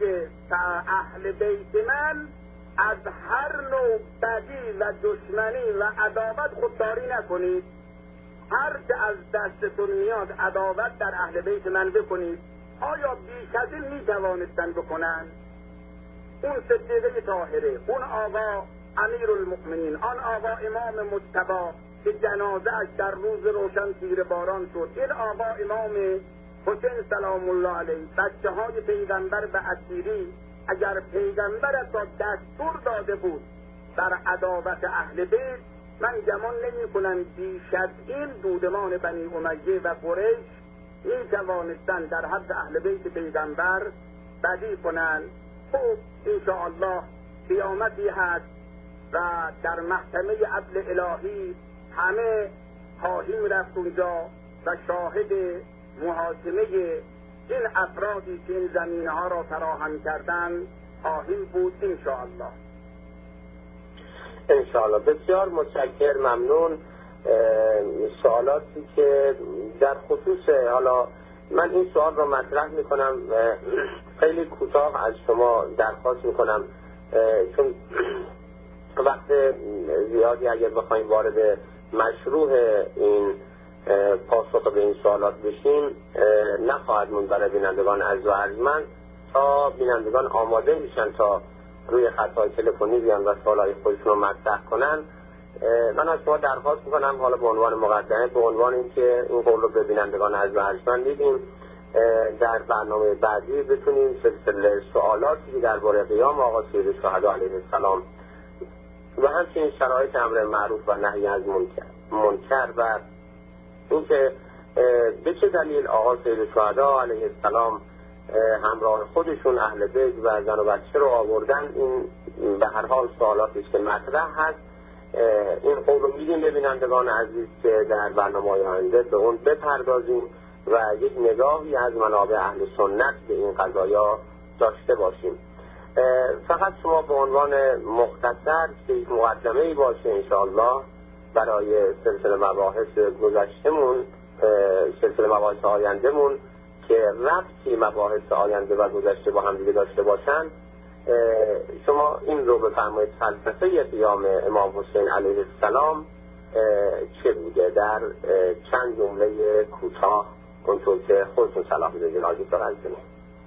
اهل بیت من از هر نوع بدی و دشمنی و عداوت خودداری نکنید، هر که از دستتون میاد عداوت در اهل بیت من بکنید، آیا بیش از این میتوانستن بکنن؟ اون صدیقه طاهره، اون آقا امیر المؤمنین، آن آقا امام مجتبی که جنازه اش در روز روشن تیر باران شد، این آقا امام حسین سلام الله علیه، بچه های پیغمبر به اسیری، اگر پیغمبر را دستور داده بود بر عداوت اهل بیت، من گمان نمی کنم بیش از این دودمان بنی امیه و قریش می توانستند در حد اهل بیت پیغمبر بدی کنند. خوب انشاءالله قیامتی هست و در محکمه عدل الهی همه خواهیم رفت اونجا و شاهد محاکمه این افرادی که این زمینه ها را فراهم کردن خواهیم بود انشاءالله. انشاءالله. بسیار متشکر، ممنون. سوالاتی که در خصوص، حالا من این سوال را مطرح میکنم، خیلی کوتاه از شما درخواست میکنم، چون وقت زیادی اگر بخوایم وارد مشروع این پاسخ به این سوالات بشیم نخواهد موند برای بینندگان عزیز و ارجمند، تا بینندگان آماده میشن تا روی خطهای تلفنی بیان و سوالای خودشون رو مطرح کنن. من از شما درخواست میکنم، حالا به عنوان مقدمه، به عنوان اینکه این قول رو به بینندگان عزیز و ارجمند میدیم، در برنامه بعدی بتونیم سلسله سوالاتی که درباره قیام آقا سید الشهدا علیه السلام و همچنین شرایط امر معروف و نهی از منکر, منکر و اینکه به چه دلیل آقا سید الشهدا علیه السلام همراه خودشون اهل بیت و زن و بچه رو آوردن، این به هر حال سوالاتی که مطرح هست، این قول رو میدیم به بینندگان عزیز که در برنامه‌های آینده به اون بپردازیم و یک نگاهی از منابع اهل سنت به این قضایا داشته باشیم. فقط شما به عنوان مختصر که یک مقدمه‌ای باشه انشاءالله برای سلسله مباحث گذشتمون، سلسله مباحث آیندهمون که ربطی مباحث آینده و گذشته با هم دیگه داشته باشن، شما این رو بفرمایید فلسفه قیام امام حسین علیه السلام چه بوده در چند جمله کوتاه، اونطور که خودتون صلاح بدهید آگه تا رزدنه.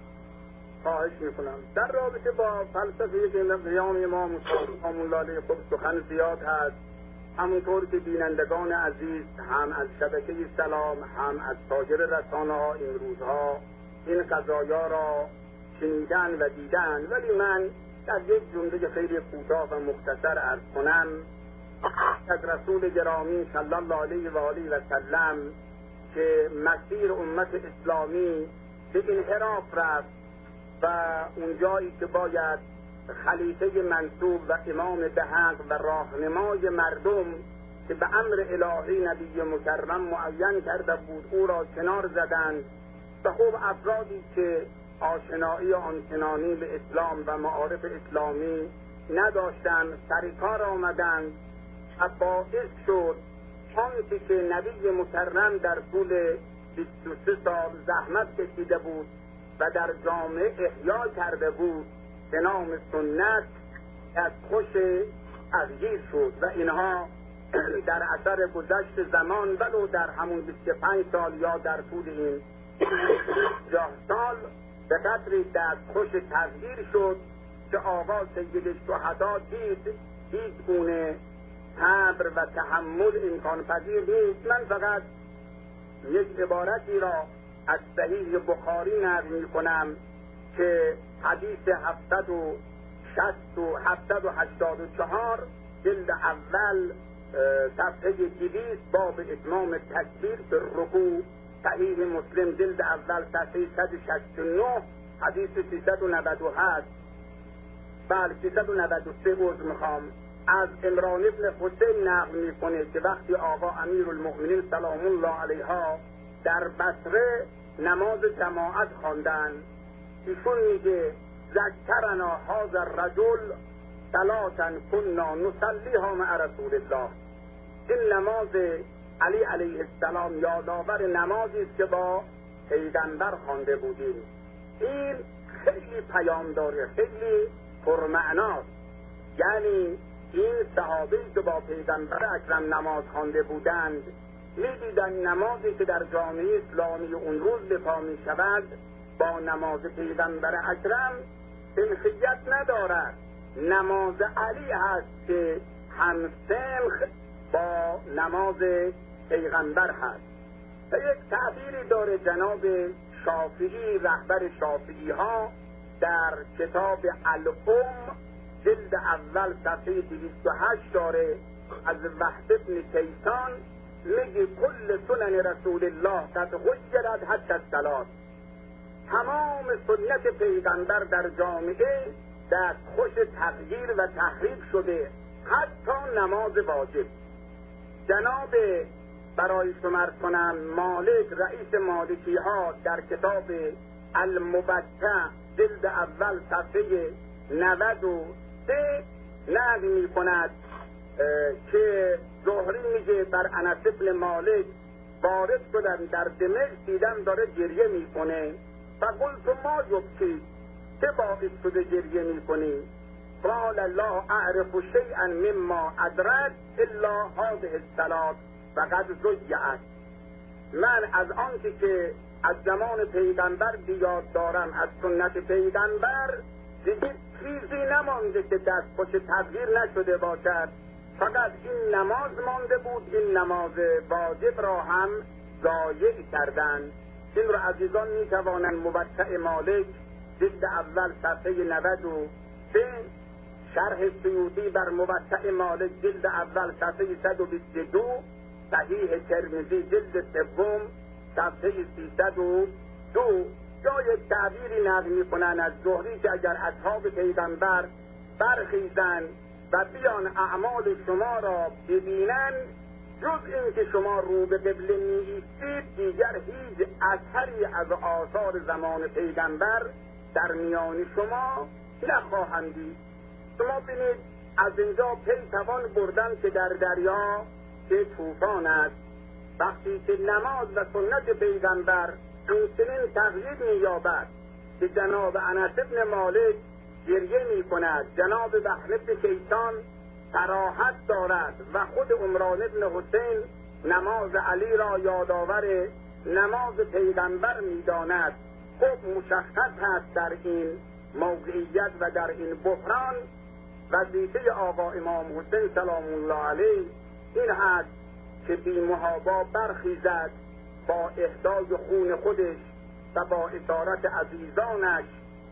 خواهش میکنم. در رابطه با فلسفه قیام امام حسین سلام الله علیه خب سخن زیاد هست، همونطور که بینندگان عزیز هم از شبکه سلام هم از سایر رسانه ها این روزها این قضایا را شنیدن و دیدن، ولی من در یک جمله خیلی کوتاه و مختصر عرض کنم از رسول گرامی صلی الله علیه و آله و سلم که مسیر امت اسلامی به انحراف رفت و اونجایی که باید خلیفه منصوب و امام به حق و راهنمای مردم که به امر الهی نبی مکرم معین کرده بود او را کنار زدند و خوب افرادی که آشنایی آنچنانی به اسلام و معارف اسلامی نداشتند سرکار آمدند و باعث شد آنچه که نبی مکرم در طول بیست و سه سال زحمت کشیده بود و در جامعه احیا کرده بود به نام سنت از خوش تغییر شد و اینها در اثر گذشت زمان ولو در همون بیست و پنج سال یا در طول این پنجاه سال به قدری در خوش تغییر شد که آقا سید الشهدا دید هیچ گونه صبر و تحمل امکان پذیر نیست. من فقط یک عبارتی را از صحیح بخاری نقل می کنم که حدیث هفتصد و شصت و هفتصد و هشتاد و چهار جلد اول صفحه دویست باب اتمام تکبیر به رکوع، صحیح مسلم جلد اول صفحه صد و شصت و نه حدیث سیصد و نود و هشت بله سیصد و نود و سه عرض میخوام از عمران ابن حسین نقل میکنه که وقتی آقا امیر المؤمنین سلام الله علیها در بصره نماز جماعت خواندن، ایشون میگه ذکرنا هذا الرجل صلاة كنا نصلیها مع رسول الله، این نماز علی علیه السلام یادآور نمازی است که با پیغمبر خوانده بودیم. این خیلی پیام داره، خیلی پرمعناست. یعنی این صحابه‌ای که با پیغمبر اکرم نماز خوانده بودند می‌دیدن نمازی که در جامعه اسلامی اون روز به پا می‌شود با نماز پیغمبر اکرم سنخیت ندارد نماز علی هست که همسنخ با نماز پیغمبر هست. و یک تعبیری داره جناب شافعی، رهبر شافعی ها، در کتاب الام جلد اول صفحه دویست و هشت داره، از وحد ابن کیسان میگه کل سنن رسول الله قد غیرت حتی الصلاة، تمام سنت پیغمبر در جامعه در خوش تغییر و تحریف شده، حتی نماز واجب. جناب برای شمار کنم مالک، رئیس مالکی ها، در کتاب المبتع جلد اول صفحه نود و سه نقل می کند که زهری میگه بر انس بن مالک وارد شدن در دمشق، دیدم داره گریه میکنه و قلت ما یبکی، چه باعث شده گریه میکنی؟ قال لا اعرف شیئا مما ادرک الا هذه الصلاة فقد ضیعت. من از آنچه که از زمان پیغمبر بیاد دارم، از سنت پیغمبر، دیگه چیزی نمانده که دست خوش تغییر نشده باشد، فقط این نماز مانده بود. این نماز واجب را هم ضایع کردن. این را عزیزان می توانند موطأ مالک جلد اول صفحه نود و سه، شرح سیوطی بر موطأ مالک جلد اول صفحه صد و بیست و دو، صحیح ترمذی جلد سوم صفحه سیصد و دو، یا یک تعبیری نقل می کنند از زهری که اگر اصحاب پیغمبر برخیزند و بیان اعمال شما را ببینند، جز این که شما رو به قبله می ایستید، دیگر هیچ اثری از آثار زمان پیغمبر در میان شما نخواهند دید. شما بینید از اینجا پی توان بردن که در دریا که طوفان است، وقتی که نماز و سنت پیغمبر اینچنین تغییر می‌یابد که جناب انس بن مالک گریه می‌کند، جناب وحد بن کیسان صراحت دارد و خود عمران بن حسین نماز علی را یادآور نماز پیغمبر می‌داند. خب مشخص هست در این موقعیت و در این بحران وظیفه آقا امام حسین سلام الله علیه این هست که بی محابا برخیزد، با اهدای خون خودش و با اشارت عزیزانش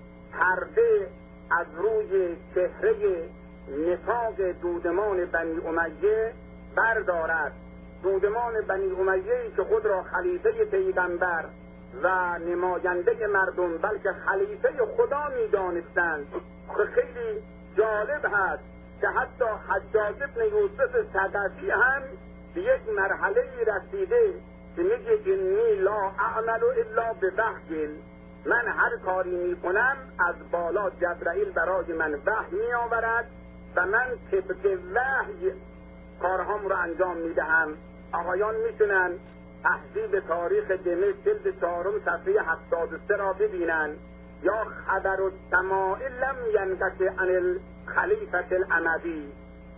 پرده از روی چهره نفاق دودمان بنی امیه بردارد. دودمان بنی امیه‌ای که خود را خلیفه پیغمبر و نماینده مردم بلکه خلیفه خدا می دانستند. خیلی جالب هست که حتی حجاج بن یوسف ثقفی هم به یک مرحله رسیده که میگه انی لا اعمل الا بوحی، من هر کاری میکنم از بالا جبرائیل برای من وحی میآورد و من طبق وحی کارهام رو انجام میدهم. آقایان میتونن تحضیب تاریخ دمشق جلد چهارم صفحه هفتاد و سه را ببینن، یا خبر السماء لم ینقطع عن الخلیفة الاموی،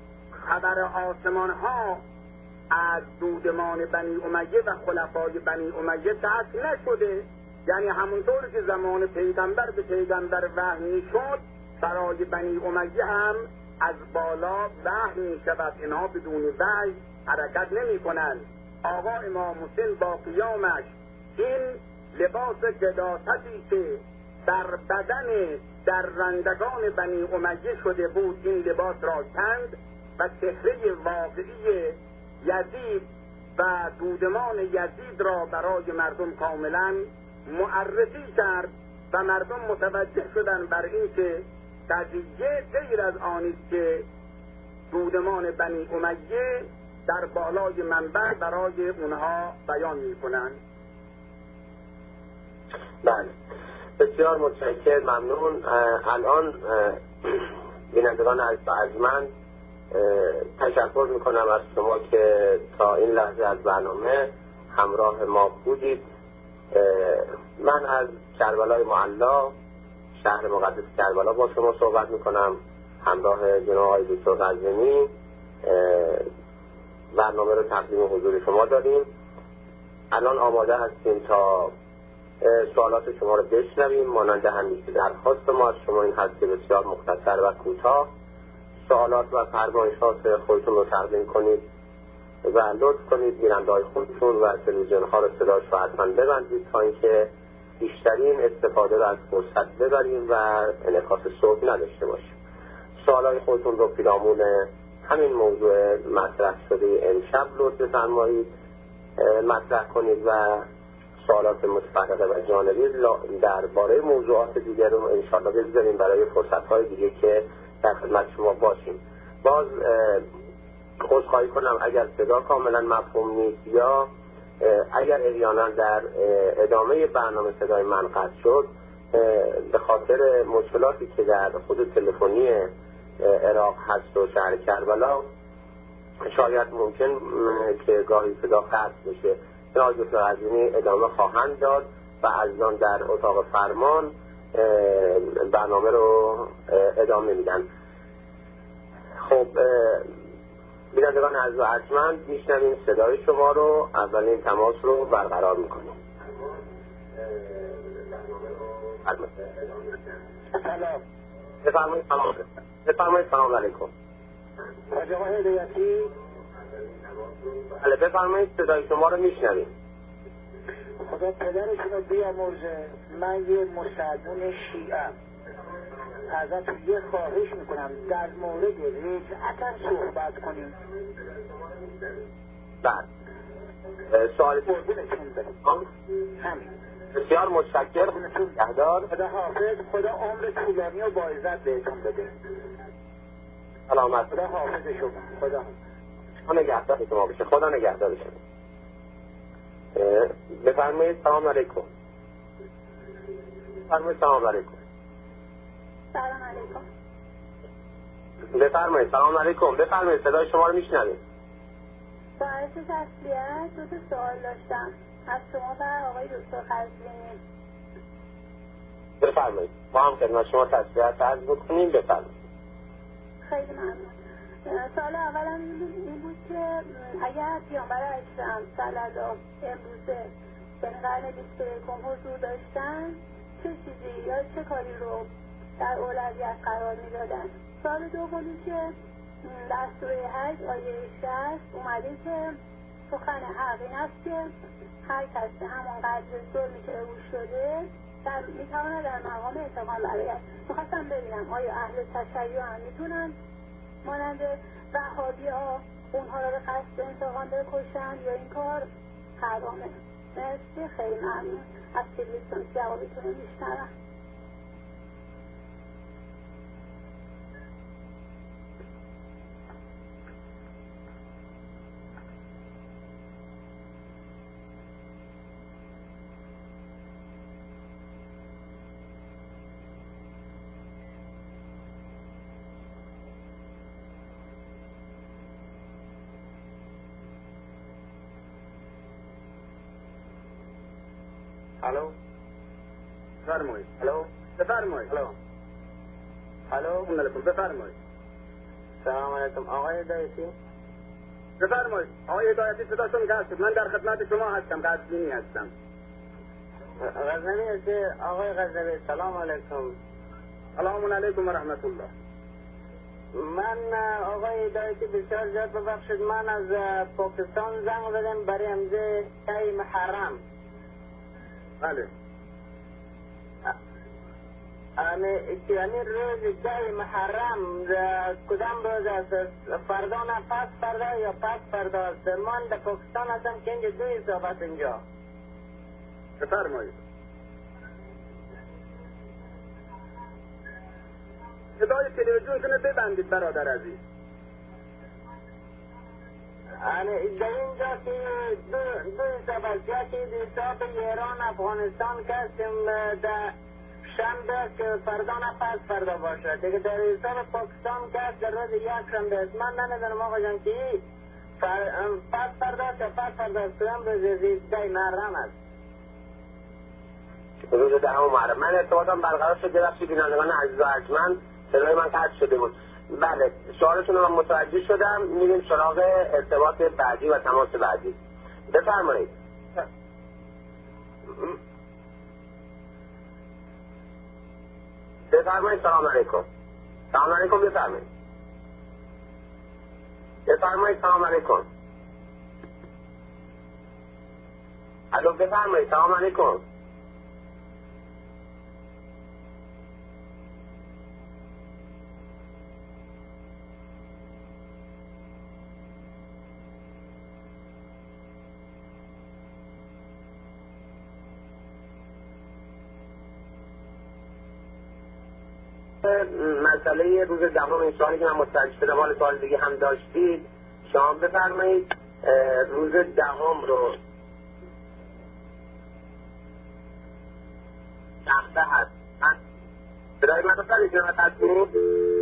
خبر آسمان ها از دودمان بنی امیه و خلفای بنی امیه قطع نشده. یعنی همونطور که زمان پیغمبر به پیغمبر وحی شد، برای بنی امیه هم از بالا وحی می شود. اینها بدون وحی حرکت نمی کنند. آقا امام حسین با قیامش این لباس قداستی که در بدن در رندگان بنی امیه شده بود، این لباس را کند و چهره واقعی یزید و دودمان یزید را برای مردم کاملا معرفی کرد و مردم متوجه شدن بر این که قضیه غیر از آنیست که دودمان بنی امیه در بالای منبر برای اونها بیان می کنند. بله، بسیار متشکرم، ممنون. الان بینندگان از من تشکر میکنم از شما که تا این لحظه از برنامه همراه ما بودید. من از کربلای معلا، شهر مقدس کربلا با شما صحبت میکنم، همراه جناب آقای دکتر قزوینی. برنامه رو تقدیم حضور شما داریم. الان آماده هستیم تا سوال سوالات شما رو بشنویم. مانند همیشه درخواست ما از شما این هست که بسیار مختصر و کوتاه سوالات و فرمایشات خودتون رو تقدیم کنید و لطف کنید گیرنده‌های خودتون و تلویزیون ها رو صداش رو حتما ببندید تا اینکه بیشترین استفاده رو از فرصت ببریم و انعکاس صوت نداشته باشیم. سوالای خودتون رو پیرامون همین موضوع مطرح شده امشب لطف بفرمایید مطرح کنید و سوالات متفرقه و جانبی درباره موضوعات دیگر رو انشاءالله بگذاریم برای فرصت‌های دیگه که در خدمت شما باشیم. باز عذرخواهی کنم اگر صدا کاملا مفهوم نیست یا اگر احیانا در ادامه برنامه صدای من قطع شد به خاطر مشکلاتی که در خود تلفنی عراق هست و شهر کربلا شاید ممکن که گاهی صدا قطع بشه. جناب دکتر عظیمی ادامه خواهند داد و از آن در اتاق فرمان برنامه رو ادامه میدن. خب بینندگان عزیز و ارجمند میشنویم صدای شما رو. اولین تماس رو برقرار میکنیم. سلام. بفرمایید. بفرمایید. سلام علیکم. حاج آقا هدایتی. بله بفرمایید صدای شما رو میشنویم. خدا پدرشون رو بیامرزه. من یه مسلمان شیعه ازتون یه خواهش میکنم در مورد رجعتاً صحبت کنیم. بله سوال قربونتون برم. همین. بسیار متشکرم. نگهدار. خدا حافظ. خدا عمر طولانی و با عزت بهتون بده. سلامت. خدا حافظ شما. خدا خدا نگهدار شما بشه. خدا نگهدار شما. بفرمایید. سلام علیکم. بفرمایید. سلام علیکم. سلام علیکم. بفرمایید. سلام علیکم. بفرمایید صدای شما رو میشنویم. باعث تسلیت دو تا سوال داشتم از شما و آقای دکتر قزوینی. بفرمایید. ما هم خدمت شما تسلیت عرض بکنیم. بفرمایید. خیلی ممنون. سوال اولم این بود که اگر پیامبر اکرم صلی الله امروزه یعنی قرن بیست و یکم حضور داشتن چه چیزی یا چه کاری رو در اولویت قرار میدادن؟ سوال دومی که در سوره حج آیه شصت اومده که سخن حق این است که هر کس به همون قدر ظلمی که او شده در میتواند در مقام انتقام برآید. میخواستم ببینم آیا اهل تشیع هم میتونن مانند وهابی ها اونها رو به قصد انتقام بکشن یا این کار حرامه؟ مرسی. خیلی ممنون. از تلویزیون جوابتون رو میشنوم. الو. بفرمایید. الو. بفرمایید. الو. الو. علیکم. بفرمایید. سلام علیکم. آقای هدایتی. بفرمایید. آقای هدایتی صداتون قطع شد. من در خدمت شما هستم. قزوینی هستم. غزنوی هستی آقای غزنوی. سلام علیکم. سلام علیکم و رحمت الله. من آقای هدایتی بسیار زیاد ببخشید من از پاکستان زنگ زدم برای امضای ای محرم. بله. یعنی روز ده محرم کدام روز است؟ فردا نه پس فردا یا پس فردا است؟ من در پاکستان هستم که اینجا دو حساب است اینجا. بفرمایید. صدای تلویزیونتون رو ببندید برادر عزیز. یعنی در اینجا که دو, دو حساب است، یکی حساب ایران افغانستان که هستیم در شنبه که فردا نه پس فردا باشد، دیگه در حساب پاکستان که هست در روز یک شنبه است. من نمیدونم آقا جان که فر... پس فردا است یا پس فردا است، کدام روز ده محرم است؟ روز ده محرم. من ارتباطم برقرار شد. ببخشید بینندگان عزیز و ارجمند صدای من قطع شده بود. بله سوالتون رو من متوجه شدم. میریم سراغ ارتباط بعدی و تماس بعدی. بفرمایید. بفرمایید. سلام علیکم. سلام علیکم. بفرمایید. بفرمایید. سلام علیکم. الو بفرمایید. سلام علیکم. مسئله روز دهم این سوالی که من متوجه شدم، حال سوال دیگه هم داشتید، شما بفرمایید. روز دهم رو شنبه هست. برای من بفرمایید که من تصمیم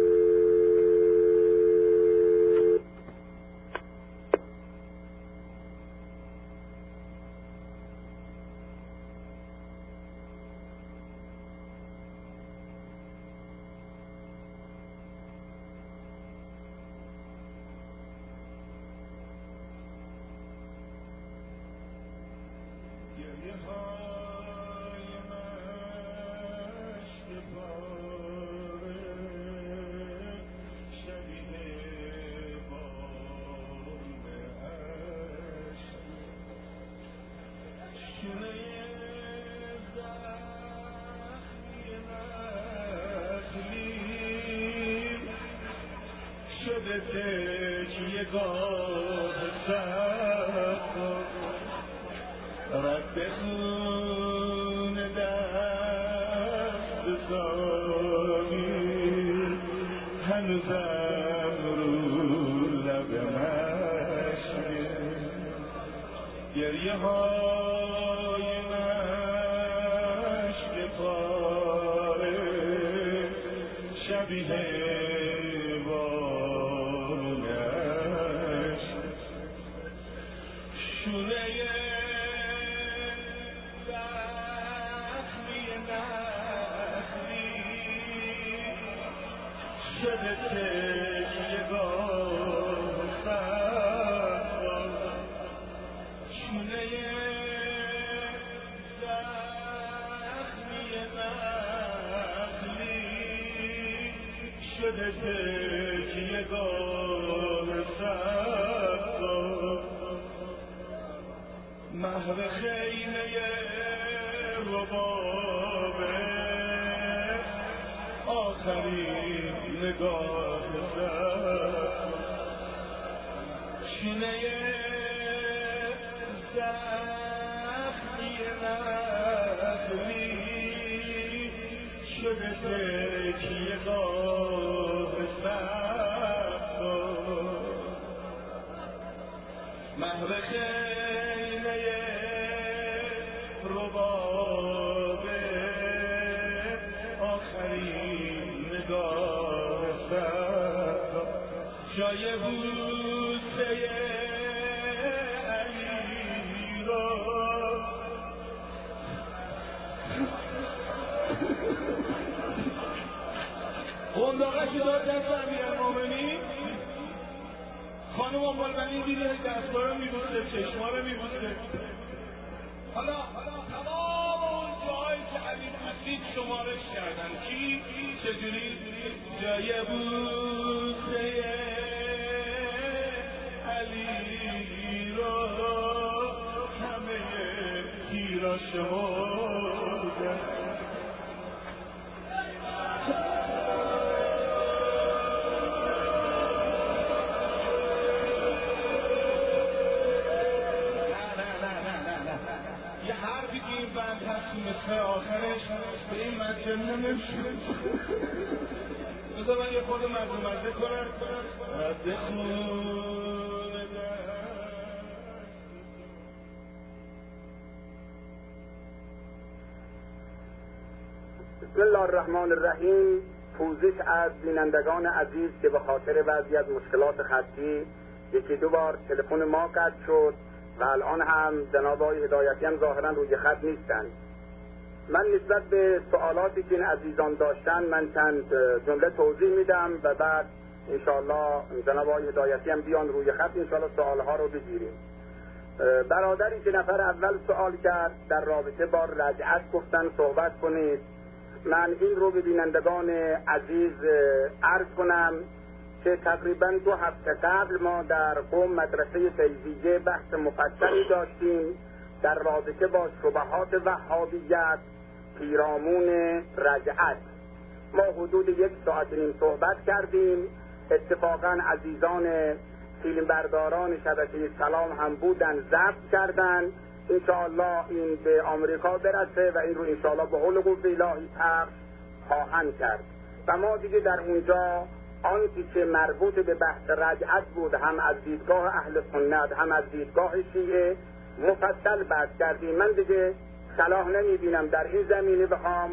بسم الله الرحمن الرحیم. پوزش از بینندگان عزیز که به خاطر بعضی از مشکلات خطی یکی دو بار تلفن ما قطع شد و الان هم جناب آقای هدایتیان ظاهرا روی خط نیستند. من نسبت به سوالاتی که این عزیزان داشتن من چند جمله توضیح میدم و بعد انشاءالله جناب آقای هدایتیان بیان روی خط انشاءالله سوالها رو بگیریم. برادری که نفر اول سوال کرد در رابطه با رجعت گفتن صحبت کنید. من این رو به بینندگان عزیز عرض کنم که تقریبا دو هفته قبل ما در قم مدرسه فیضیه بحث مفصلی داشتیم در رابطه با شبهات وهابیت پیرامون رجعت. ما حدود یک ساعت نیم صحبت کردیم. اتفاقا عزیزان فیلمبرداران شبکه سلام هم بودن، ضبط کردن. انشاءالله این به آمریکا برسه و این رو انشاءالله به حول قوه الهی پخش خواهند کرد. و ما دیگه در اونجا آنچه که مربوط به بحث رجعت بود هم از دیدگاه اهل سنت هم از دیدگاه شیعه مفصل بحث کردیم. من دیگه صلاح نمی بینم در این زمینه بخوام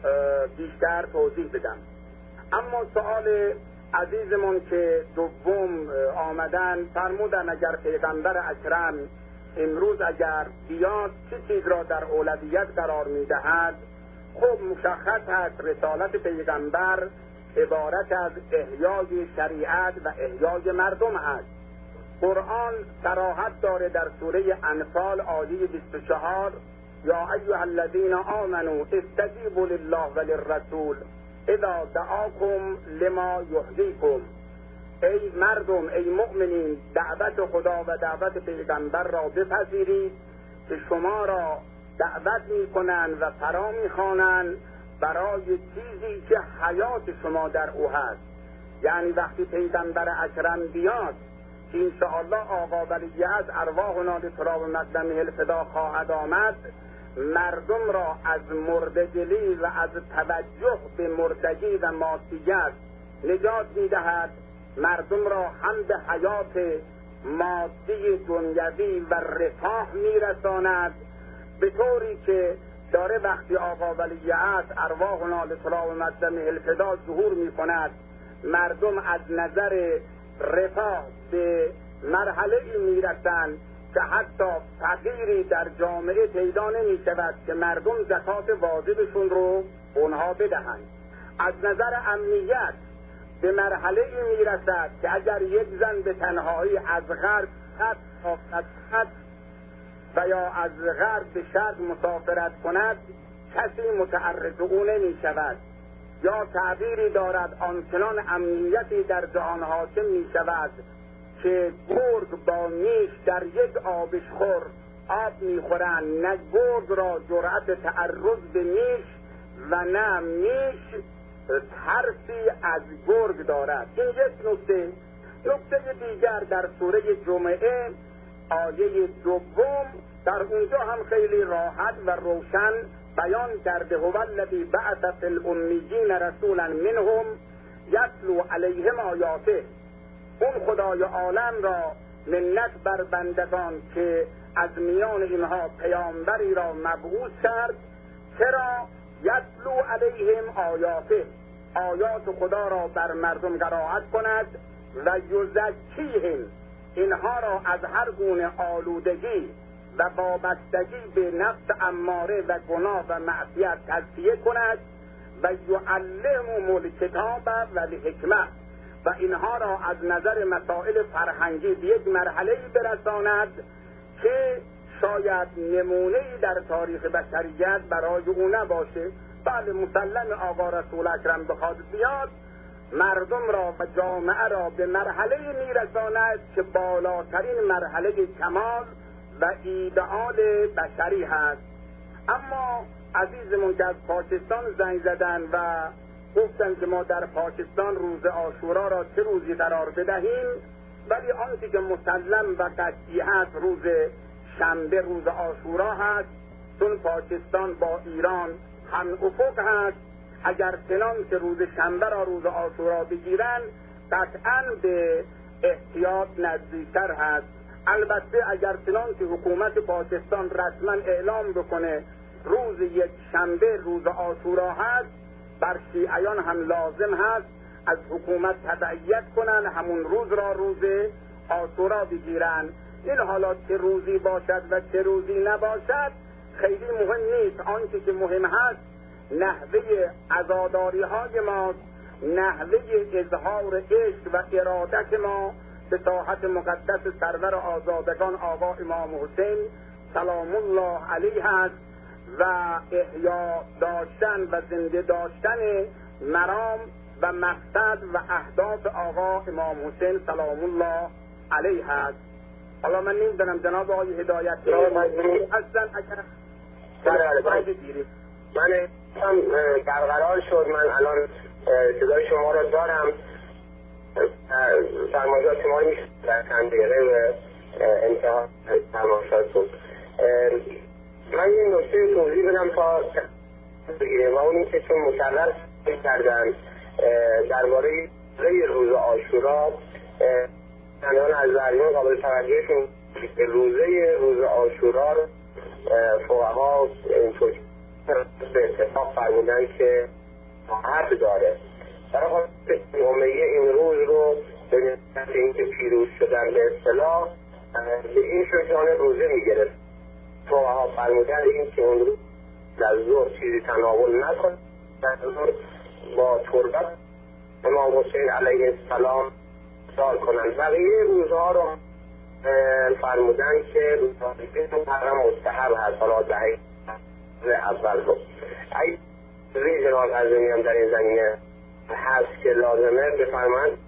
بیشتر توضیح بدم. اما سوال عزیزمون که دوم آمدن فرمودن اگر پیغمبر اکرم امروز اگر بیاد چه چیز را در اولویت قرار میدهد؟ خب مشخص هست رسالت پیغمبر عبارت از احیای شریعت و احیای مردم هست. قرآن صراحت داره در سوره انفال آیه بیست و چهار یا ایها الذین آمنوا استجیبوا لله و للرسول اذا دعاکم لما یحییکم. ای مردم، ای مؤمنین، دعوت خدا و دعوت پیغمبر را بپذیرید که شما را دعوت می کنند و فرا می خوانند برای چیزی که حیات شما در او هست. یعنی وقتی پیغمبر اکرم بیاد که انشاءالله آقا ولیه از ارواحنا لتراب مقدمه الفدا خواهد آمد، مردم را از مردگی و از توجه به مردگی و مادیت نجات می دهد. مردم را هم به حیات مادی دنیوی و رفاه می رساند، به طوری که داره وقتی آقا ولی از ارواحنا لتراب مقدمه الفدا ظهور می کند، مردم از نظر رفاه به مرحله ای می رسند که حتی فقیری در جامعه پیدا نمی شود که مردم زکات واجبشون رو اونها بدهند. از نظر امنیت به مرحله ای می رسد که اگر یک زن به تنهایی از غرب خط تا خط و یا از غرب به شرق مسافرت کند کسی متعرض او نمی شود. یا تعبیری دارد آنچنان امنیتی در جهان حاکم می شود که گرگ با میش در یک آبشخور آب می خورند، نه گرگ را جرأت تعرض به میش و نه میش ترسی از گرگ دارد. این یک نکته. نکته دیگر در سوره جمعه آیه دوم، در اونجا هم خیلی راحت و روشن بیان کرده هو الذی بعث فی الامیین رسولا منهم یتلو علیهم آیاته. اون خدای عالم را منت بر بندگان که از میان اینها پیامبری را مبعوث کرد. چرا؟ یتلو علیهم آیاته، آیات خدا را بر مردم قرائت کند و یزکیهم، اینها را از هر گونه آلودگی و وابستگی به نفس اماره و گناه و معصیت تزکیه کند و یعلمهم الکتاب و الحکمه، و اینها را از نظر مسائل فرهنگی به یک مرحله برساند که شاید نمونه‌ای در تاریخ بشریت برای او نباشه. بله مسلم آقا رسول اکرم بخواد بیاد مردم را و جامعه را به مرحله میرساند که بالاترین مرحله کمال و ایدئال بشری هست. اما عزیزمون که از پاکستان زنگ زدن و گفتن که ما در پاکستان روز عاشورا را چه روزی قرار بدهیم، ولی آنچه که مسلم و قطعی هست روز شنبه روز عاشورا هست، چون پاکستان با ایران هم افق هست. اگر چنان که روز شنبه را روز عاشورا بگیرن قطعا به احتیاط نزدیکتر هست. البته اگر چنان که حکومت پاکستان رسما اعلام بکنه روز یک شنبه روز عاشورا هست، بر شیعیان هم لازم هست از حکومت تبعیت کنن همون روز را روز عاشورا بگیرن. این حالا چه روزی باشد و چه روزی نباشد خیلی مهم نیست. آنچه که مهم هست نحوه عزاداری های ما، نحوه اظهار عشق و ارادت ما به ساحت مقدس سرور آزادگان آقا امام حسین سلام الله علیه هست و احیا داشتن و زنده داشتن مرام و مقصد و اهداف آقا امام حسین سلام الله علیه است. حالا من نمیدونم جناب آقای هدایتی هستن اگر من هم برقرار شد. من الان صدای شما را دارم. فرمایشات شما رو میشه در چند دقیقه و انتها فرمایشاتتون. من یه نکته توضیح بدم تا بگیریم و اون این که چون مکرر کردن درباره روز عاشورا چندان از ذریعان قابل توجهشون روزه روز عاشورا رو فقها اینطور به اتفاق فرمودن که حق داره. برای خاطر امیه این روز رو به نسبت اینکه پیروز شدن به اصطلاح به این شکلانه روزه میگرفت. فقها فرمودن این که اون روز در ظهر چیزی تناول نکن، در ظهر با تربت امام حسین علیه السلام سال کنند. بقیه روزها رو فرمودن که روزهای محرم مستحب هست. حالا دهه اول رو اگه روی جناب عظیمی هم در این زمینه هست که لازمه بفرمایند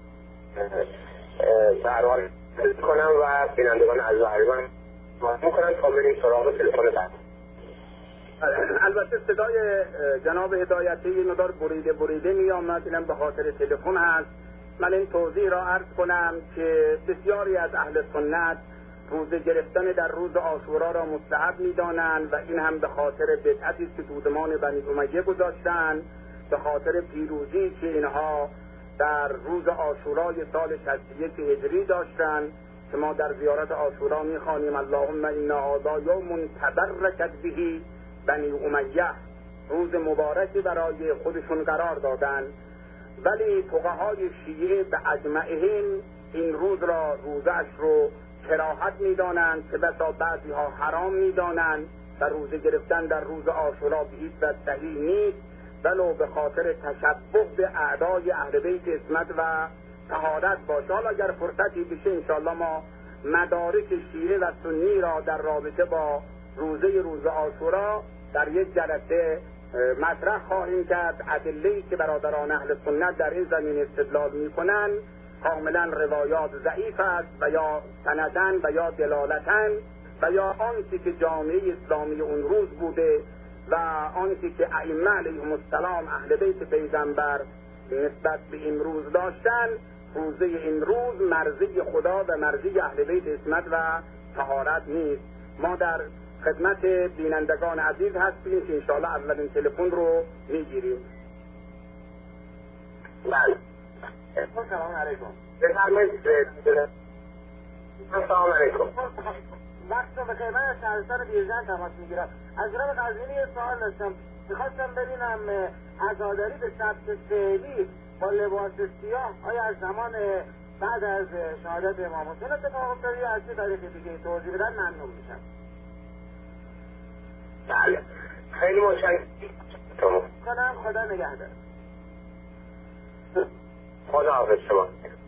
برحال کنم و بینندگان از وحریبان مطمئن کنند تا بریم سراغ تلفن بعد. البته صدای جناب هدایتی یه مقدار بریده بریده می آمد، اینم به خاطر تلفن هست. من این توضیح را عرض کنم که بسیاری از اهل سنت روزه گرفتن در روز عاشورا را مستحب می دانند و این هم به خاطر بدعتی است که دودمان بنی امیه گذاشتند، به خاطر پیروزی که اینها در روز عاشورای سال شصت و یک هجری داشتند که ما در زیارت عاشورا می خوانیم اللهم انا هذا یوم تبرکت به بنی امیه، روز مبارکی برای خودشون قرار دادن. ولی فقهای شیعه به اجمعین این روز را روزش رو کراهت می دانند که بسا بعضی ها حرام می دانند و روزه گرفتن در روز عاشورا به هیچ وجه صحیح نیست، ولو به خاطر تشبه به اعدای اهل بیت عصمت و طهارت باشه. حالا اگر فرصتی بشه انشاءالله ما مدارک شیعه و سنی را در رابطه با روزه روز عاشورا در یک جلسه مطرح خواهیم کرد. ادله‌ای که برادران اهل سنت در این زمین استدلال می‌کنند کاملا روایات ضعیف است و یا سندن و یا دلالتن و یا آنچه که جامعه اسلامی اون روز بوده و آنچه که ائمه علیهم السلام اهل بیت پیغمبر نسبت به این روز داشتن، روزه این روز مرضی خدا و مرضی اهل بیت عصمت و طهارت نیست. ما در خدمت بینندگان عزیز هستیم که انشاءالله اولین تلفن رو میگیریم. بله. سلام علیکم. بفرمایید. سلام علیکم. وقت رو بخیر. من از شهرستان بیرجند تماس میگیرم. از جناب قزوینی یه سوال داشتم. میخواستم ببینم عزاداری به سبک فعلی با لباس سیاه آیا از زمان بعد از شهادت امام حسین اتفاق افتاده یا از چه طریق دیگه توضیح بدن ممنون میشم. بله. خیلی متشکرم. کنم خدا نگهدار. خدا حافظ شما.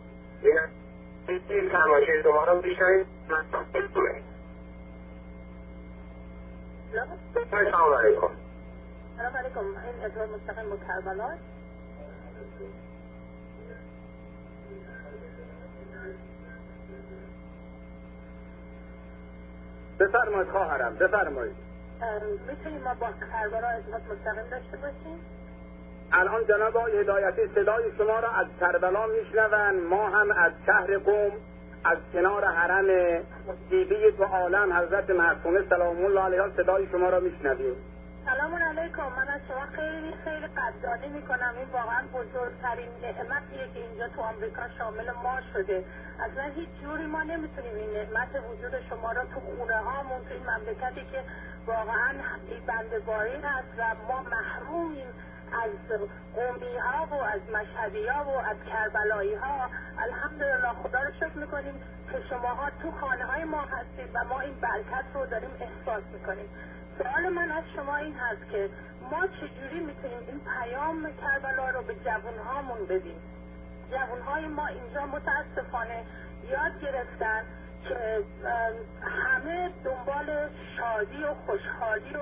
این تماشای شما رو بیشترین سلام علیکم. سلام علیکم. این ادوار مستقیم با کربلا. بفرمایید خواهرم، بفرمایید. میتونیم ما با کربلا ارتباط مستقیم داشته باشیم؟ الان جناب آقای هدایتی صدای شما را از کربلا میشنوند. ما هم از شهر قم از کنار حرم بیبی تو عالم حضرت معصومه سلام الله علیها صدای شما را میشنویم. سلام علیکم. من از شما خیلی خیلی قدردانی میکنم. این واقعا بزرگترین نعمتیه که اینجا تو آمریکا شامل ما شده. اصلا هیچ جوری ما نمیتونیم این نعمت وجود شما را تو خونه هامون تو این مملکتی که واقعا بنده‌باری هست و ما محرومیم از قومی ها و از مشهدی ها و از کربلایی ها. الحمدلله خدا رو شکر میکنیم که شماها تو خانه های ما هستید و ما این برکت رو داریم احساس میکنیم. سوال من از شما این هست که ما چجوری میتونیم این پیام کربلا رو به جوانهامون بدیم؟ جوانهای ما اینجا متاسفانه یاد گرفتن که همه دنبال شادی و خوشحالی و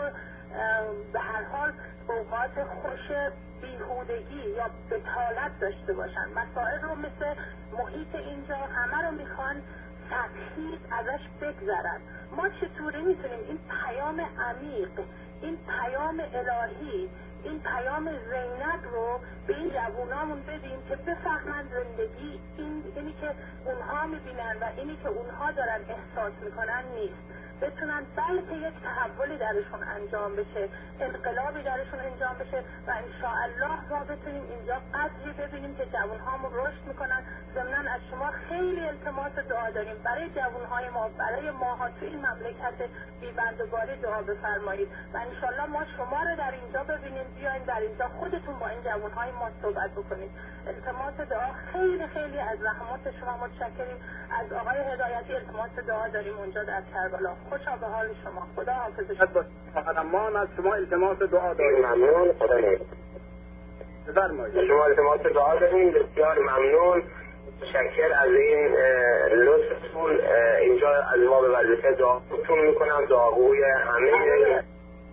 به هر حال اوقات خوش بیهودگی یا بتالت داشته باشن. مسائل رو مثل محیط اینجا همه رو میخوان سطحی ازش بگذرن. ما چطوری میتونیم این پیام عمیق، این پیام الهی، این پیام زینب رو به این جوانامون بدیم که بفهمن زندگی این اینی که اونها میبینن و اینی که اونها دارن احساس میکنن نیست، بتونن بلکه یک تحولی درشون انجام بشه، انقلابی درشون انجام بشه و انشاءالله ما بتونیم اینجا قدری ببینیم که جوانهامون رشد میکنن. ضمناً از شما خیلی التماس دعا داریم برای جوانهای ما، برای ماها تو این مملکت بی‌بندوباری دعا بفرمایید و انشاءالله ما شما رو در اینجا ببینیم، بیاین در اینجا خودتون با این جوانهای ما صحبت بکنید. التماس دعا خیلی خیلی از رحمات شما متشکریم. از آقای هدایتی التماس دعا داریم اونجا در کربلا. خوشا به حال شما. خدا حافظ شما. ما هم از شما التماس دعا داریم. ممنون. خدا نگهدار. بفرمایید. شما التماس دعا داریم. بسیار ممنون. متشکر از این لطفتون. اینجا از ما به وظیفه دعاتون میکنم. دعاگوی همه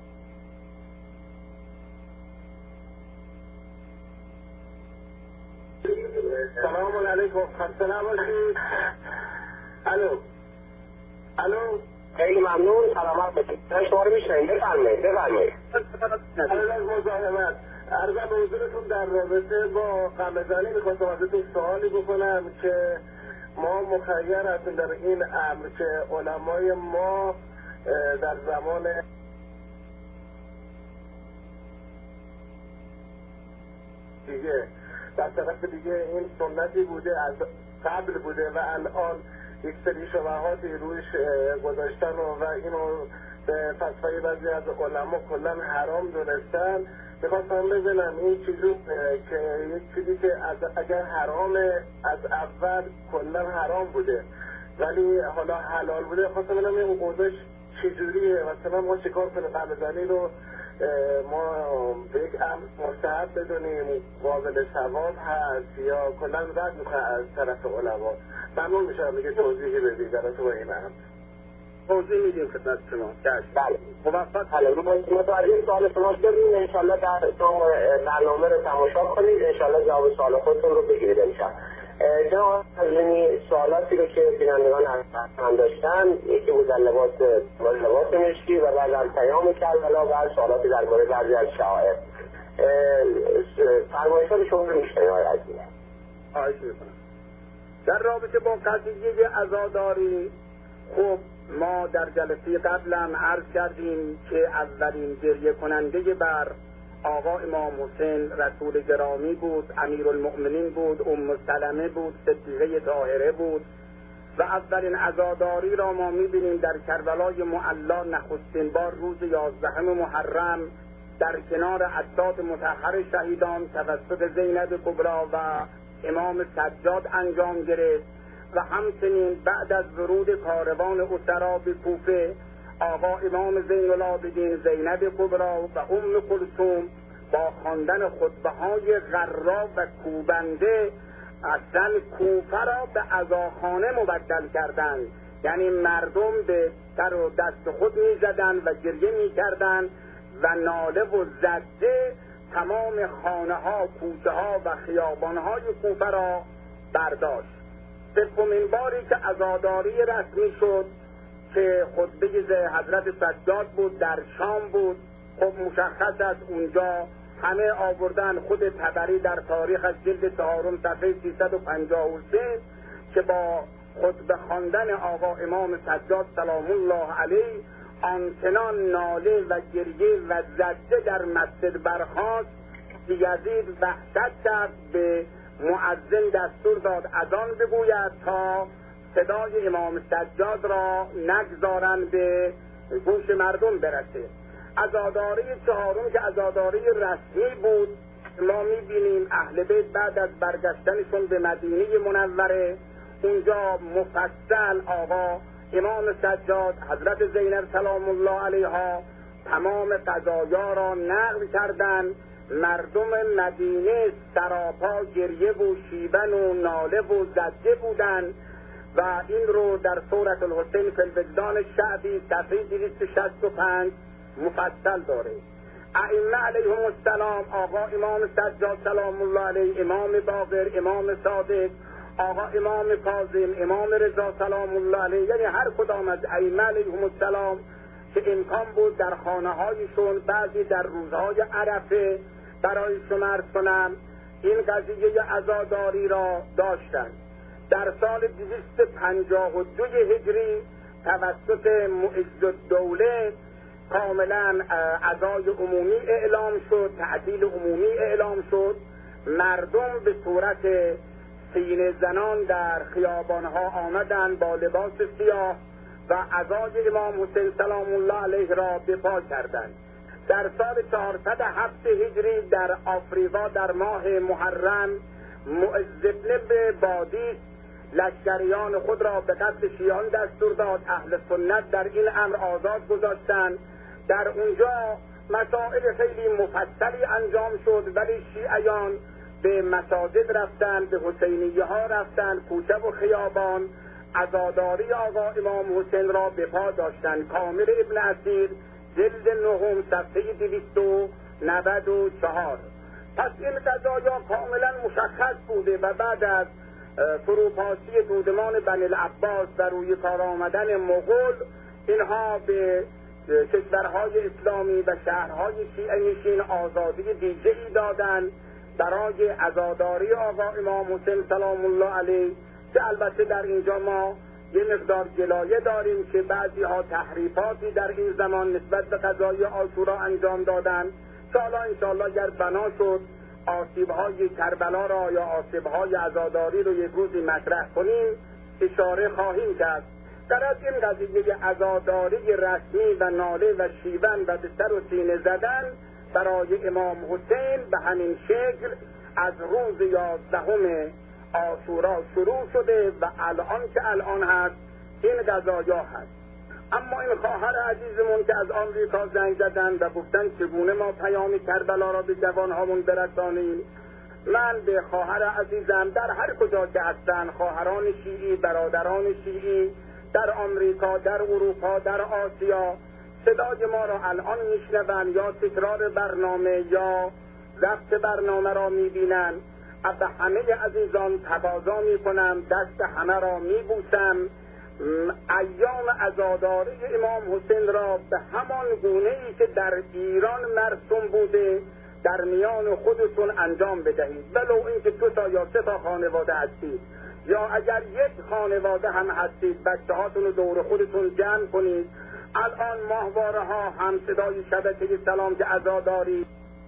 سلام علیکم. خسته نباشید. الو الو خیلی ممنون. سلامت باشید. شما رو میشنیم. بفرمایید بفرمایید. قبل از مزاحمت عرضم به حضورتون در رابطه با قمه‌زنی میخواستم ازتون سوالی بکنم که ما مخیر هستیم در این امر که علمای ما در زمان دیگه در طرف دیگه این سنتی بوده، از قبل بوده و الان یک سری شبهاتی رویش گذاشتن و, و اینو به فتوای بعضی از علما کلا حرام دونستن. میخواستم ببینم این چیزی که یک چیزی که از اگر حرامه از اول کلا حرام بوده ولی حالا حلال بوده، خواستم ببینم این قضاش چجوریه، مثلا ما چیکار کنیم قمه‌زنی رو ما به یک امر مستحب بدونیم، قابل ثواب هست یا کلا رد میکنه از طرف علما؟ ممنون میشم میگه توضیحی بدید در تو این امر. توضیح میدیم خدمت شما. بله موفق. حالا متوجه سوال شما شدیم. انشالله در تو برنامه رو تماشا کنید، انشالله جواب سوال خودتون رو بگیرید انشالله. جناب حضرینی سوالاتی رو که بینندگان هم داشتن، یکی بود در لباس لباس مشکی و بعد از پیام کربلا و بعد سوالاتی در مورد بعضی از شعائر. فرمایشات شما رو میشنیم آقای عزیز. خواهش میکنم. در رابطه با قضیه عزاداری، خب ما در جلسه قبلم عرض کردیم که اولین گریه کننده بر آقا امام حسین رسول گرامی بود، امیرالمؤمنین بود، ام سلمه بود، صدیقه طاهره بود و اولین عزاداری را ما میبینیم در کربلای معلا نخستین بار روز یازدهم محرم در کنار اجساد مطهر شهیدان توسط زینب کبری و امام سجاد انجام گرفت و همچنین بعد از ورود کاروان اسرا به کوفه آقا امام زین العابدین زینب کبری و ام کلثوم با خواندن خطبه های غرا و کوبنده اصلا کوفه را به عزاخانه مبدل کردند، یعنی مردم به سر و دست خود می زدند و گریه می کردند و ناله و زجه تمام خانه ها، کوچه ها و خیابان های کوفه را برداشت. سومین باری که عزاداری رسمی شد که خطبه حضرت سجاد بود، در شام بود. خب مشخص است اونجا همه آوردن، خود طبری در تاریخ از جلد چهارم صفحه سیصد و پنجاه و سه که با خطبه خواندن آقا امام سجاد سلام الله علیه آنچنان ناله و گریه و زجه در مسجد برخاست که یزید وحشت کرد، به مؤذن دستور داد اذان بگوید تا صدای امام سجاد را نگذارند به گوش مردم برسه. عزاداری چهارم که عزاداری رسمی بود، ما میبینیم اهل بیت بعد از برگشتنشون به مدینه منوره اونجا مفصل آقا امام سجاد، حضرت زینب سلام الله علیها تمام قضایا را نقل کردند. مردم مدینه سراپا گریه و شیون و ناله و زجه بودند و این رو در سورة الحسین فی الوجدان شعبی صفحه دویست و شصت و پنج مفصل داره. ائمه علیهم السلام، آقا امام سجاد سلام الله علیه، امام باقر، امام صادق، آقا امام کاظم، امام رضا سلام الله علیه، یعنی هر کدام از ائمه علیهم السلام که امکان بود در خانه هایشون بعضی در روزهای عرفه برای شما کنم این قضیه عزاداری را داشتند. در سال دویست و پنجاه و دو هجری توسط معز الدوله کاملا عزای عمومی اعلام شد، تعطیل عمومی اعلام شد. مردم به صورت سینه زنان در خیابانها آمدند با لباس سیاه و عزای امام حسین سلام الله علیه را به پا کردند. در سال چهارصد و هفت هجری در آفریقا در ماه محرم معز بن بادی لشکریان خود را به قتل شیعان دستور داد. اهل سنت در این امر آزاد گذاشتند. در اونجا مسائل خیلی مفصلی انجام شد، ولی شیعیان به مساجد رفتن، به حسینیه ها رفتن، کوچه و خیابان عزاداری آقا امام حسین را به پا داشتند. کامل ابن اسیر جلد نهم صفحه دویست و نود و چهار. پس این قضایا کاملا مشخص بوده و بعد از فروپاشی دودمان بنی العباس و روی کار آمدن مغول اینها به کشورهای اسلامی و شهرهای شیعه نشین آزادی دیگه ای دادن برای عزاداری آقا امام حسین سلام الله علیه، که البته در اینجا ما یه مقدار گلایه داریم که بعضی ها تحریفاتی در این زمان نسبت به قضای عاشورا انجام دادن، که حالا انشاءالله اگر بنا شد آسیب‌های کربلا را یا آسیب‌های عزاداری رو یک روزی مطرح کنیم اشاره خواهیم کرد. در از این قضیه عزاداری رسمی و ناله و شیون و به سر و سینه زدن برای امام حسین به همین شکل از روز یازدهم عاشورا شروع شده و الان که الان هست این قضایا هست. اما این خواهر عزیزمون که از آمریکا زنگ زدن و گفتن چگونه ما پیام کربلا را به جوانهامون برسانیم، من به خواهر عزیزم در هر کجا که هستن، خواهران شیعی، برادران شیعی در آمریکا، در اروپا، در آسیا، صدای ما را الان میشنون یا تکرار برنامه یا ضبط برنامه را میبینن، از همه عزیزان تقاضا میکنم، دست همه را میبوسم، ایام عزاداری امام حسین را به همان گونه ای که در ایران مرسوم بوده در میان خودتون انجام بدهید، ولو اینکه دو تا یا سه تا خانواده هستید یا اگر یک خانواده هم هستید بچه هاتون رو دور خودتون جمع کنید. الان ماهواره ها هم صدای شبکه سلام که عزاداری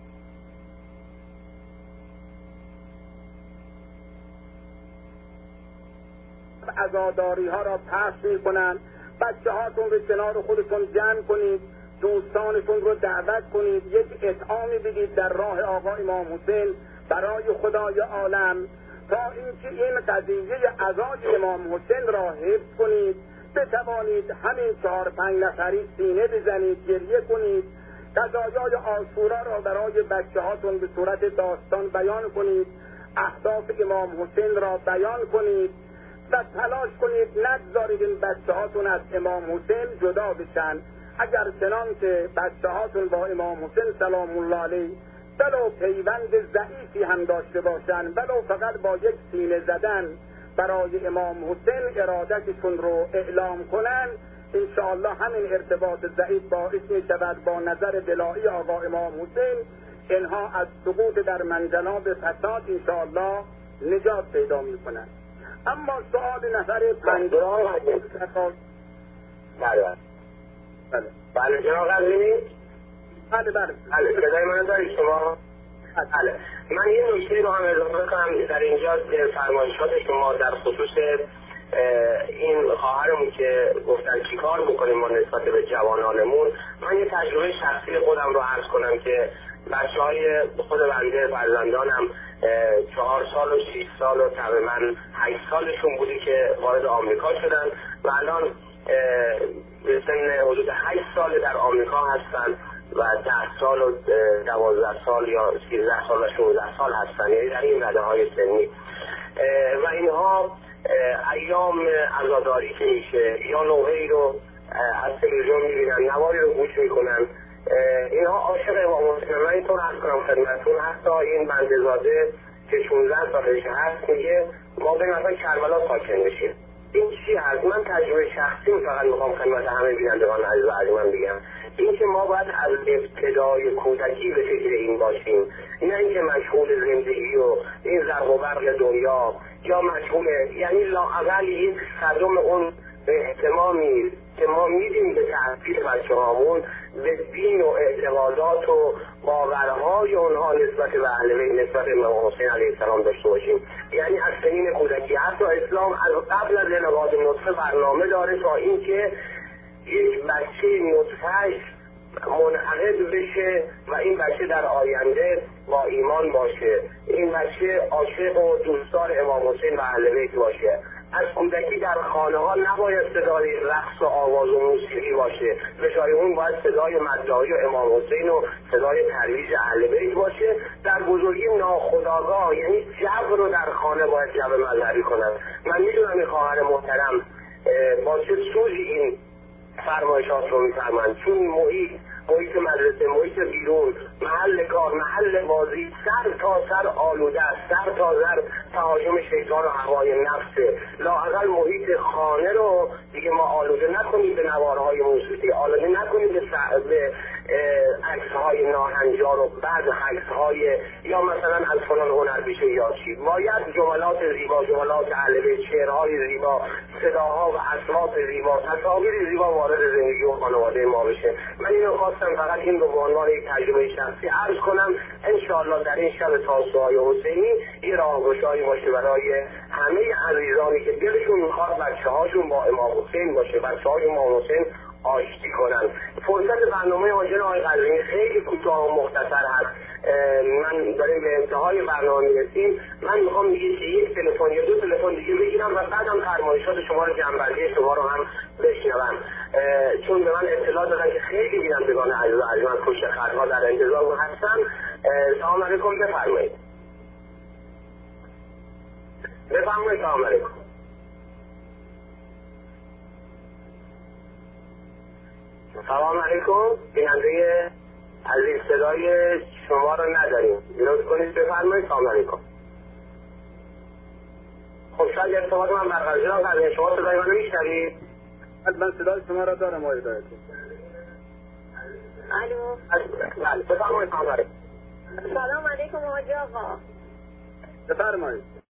عزاداری ها را پخش می کنند. بچه هاتون رو کنار خودتون جمع کنید، دوستانتون رو دعوت کنید، یک اطعامی بدید در راه آقا امام حسین برای خدای عالم، تا اینکه این قضیه عزای امام حسین را حفظ کنید، بتوانید همین چهار پنج نفری سینه بزنید، گریه کنید، قضایای عاشورا را برای بچه هاتون به صورت داستان بیان کنید، اهداف امام حسین را بیان کنید و تلاش کنید نگذارید این بچه هاتون از امام حسین جدا بشن. اگر چنان که بچه هاتون با امام حسین سلام الله علیه ولو پیوند ضعیفی هم داشته باشن، ولو فقط با یک سینه زدن برای امام حسین ارادتشون رو اعلام کنن، انشاءالله همین ارتباط ضعیف باعث می شود با نظر بلایی آقا امام حسین اینها از سقوط در منجناب فساد انشاءالله نجات پیدا می کنن. اما سؤال نفر پنجاه بله بله بله جناب قدیمی بله بله بله صدای من دارید شما؟ بله من یه نکته رو هم اضافه کنم در اینجا فرمایشات شما در خصوص این خواهرمون که گفتن چی کار بکنیم ما نسبت به جوانانمون. من یه تجربه شخصی خودم رو عرض کنم که بچه های خود بنده فرزندانم چهار سال و شیش سال و تقریبا هشت سالشون بودی که وارد آمریکا شدن و الان به سن حدود هشت سال در آمریکا هستن و ده سال و دوازده سال یا سیزده سال و شانزده سال هستن، یعنی در این رده های سنی. و اینها ایام عزاداری که میشه یا نوحه‌ای رو از تلویزیون میبینن، نواری رو گوش میکنن، اینها عاشق امام حسین. من اینطور عرض کنم خدمتتون، حتی این بنده‌زاده که شانزده سالش هست میگه ما به مثلا کربلا ساکن بشیم. این چی هست؟ من تجربه شخصی فقط میخوام خدمت همه بینندگان عزیز و عزیزم بگم، این که ما باید از ابتدای کودکی به فکر این باشیم، نه اینکه مشغول زندگی و این زرق و برق دنیا یا مشغول، یعنی لااقل یک صدم اون اهتمامی که ما میدیم به تحصیل بچه هامون، به دین و اعتقادات و باورهای اونها نسبت به اهل بیت، نسبت به امام حسین علیه السلام داشته باشیم. یعنی از سنین کودکی، حتی اسلام از قبل از انقاذ نطفه برنامه داره تا اینکه یک بچه نطفهش منعقد بشه و این بچه در آینده با ایمان باشه، این بچه عاشق و دوستدار امام حسین و اهل بیت باشه. از کودکی در خانه ها نباید صدای رقص و آواز و موسیقی باشه، به جای اون باید صدای مداحی و امام حسین و صدای ترویج اهل بیت باشه. در بزرگی ناخودآگاه، یعنی جو رو در خانه باید جو مذهبی کنن. من میدونم این خواهر محترم با چه سوزی این فرمایشات رو میفرمند، چون محیط محیط مدرسه، محیط بیرون، محل کار، محل بازی سر تا سر آلوده است، سر تا سر تهاجم شیطان و هوای نفسه. لااقل محیط خانه رو دیگه ما آلوده نکنیم به نوارهای موسیقی، آلوده نکنیم به, به عکسهای ناهنجار و بعد عکسهای یا مثلا از فلان هنرپیشه یا چی. باید جملات زیبا، جملات اهل بیت، شعرهای زیبا، صداها و اصوات زیبا، تصاویر زیبا وارد زندگی و خانواده ما بشه. من اینو خواستم فقط این رو به عنوان یک تجربه شخصی عرض کنم. انشاءالله در این شب تاسوعای حسینی یه راهگشایی باشه برای همه عزیزانی که دلشون میخواد بچه هاشون با امام حسین باشه، بچه های امام حسین آشتی کنن. فرصت برنامه آجر آقای قزوینی خیلی کوتاه و مختصر هست، من داریم به انتهای برنامه میرسیم. من میخوام دیگه که یک تلفن یا دو تلفن دیگه بگیرم و بعدم فرمایشات شما رو، جنبندی شما رو هم بشنوم، چون به من اطلاع دادن که خیلی بینندگان عزیز و عزیز من پشت خطها در انتظار هستن. سلام علیکم، بفرمایید. بفرمایید. سلام علیکم. سلام علیکم. بیننده عزیز صدای شما رو نداریم، لطف کنید بفرمایید. سلام علیکم. خب شاید ارتباط من برقرار شده، شما صدای منو میشنوید؟ من صدای شما را دارم آقای هدایتی. الو. بله بفرمایید. سلام علیکم. سلام علیکم حاج آقا. بفرمایید.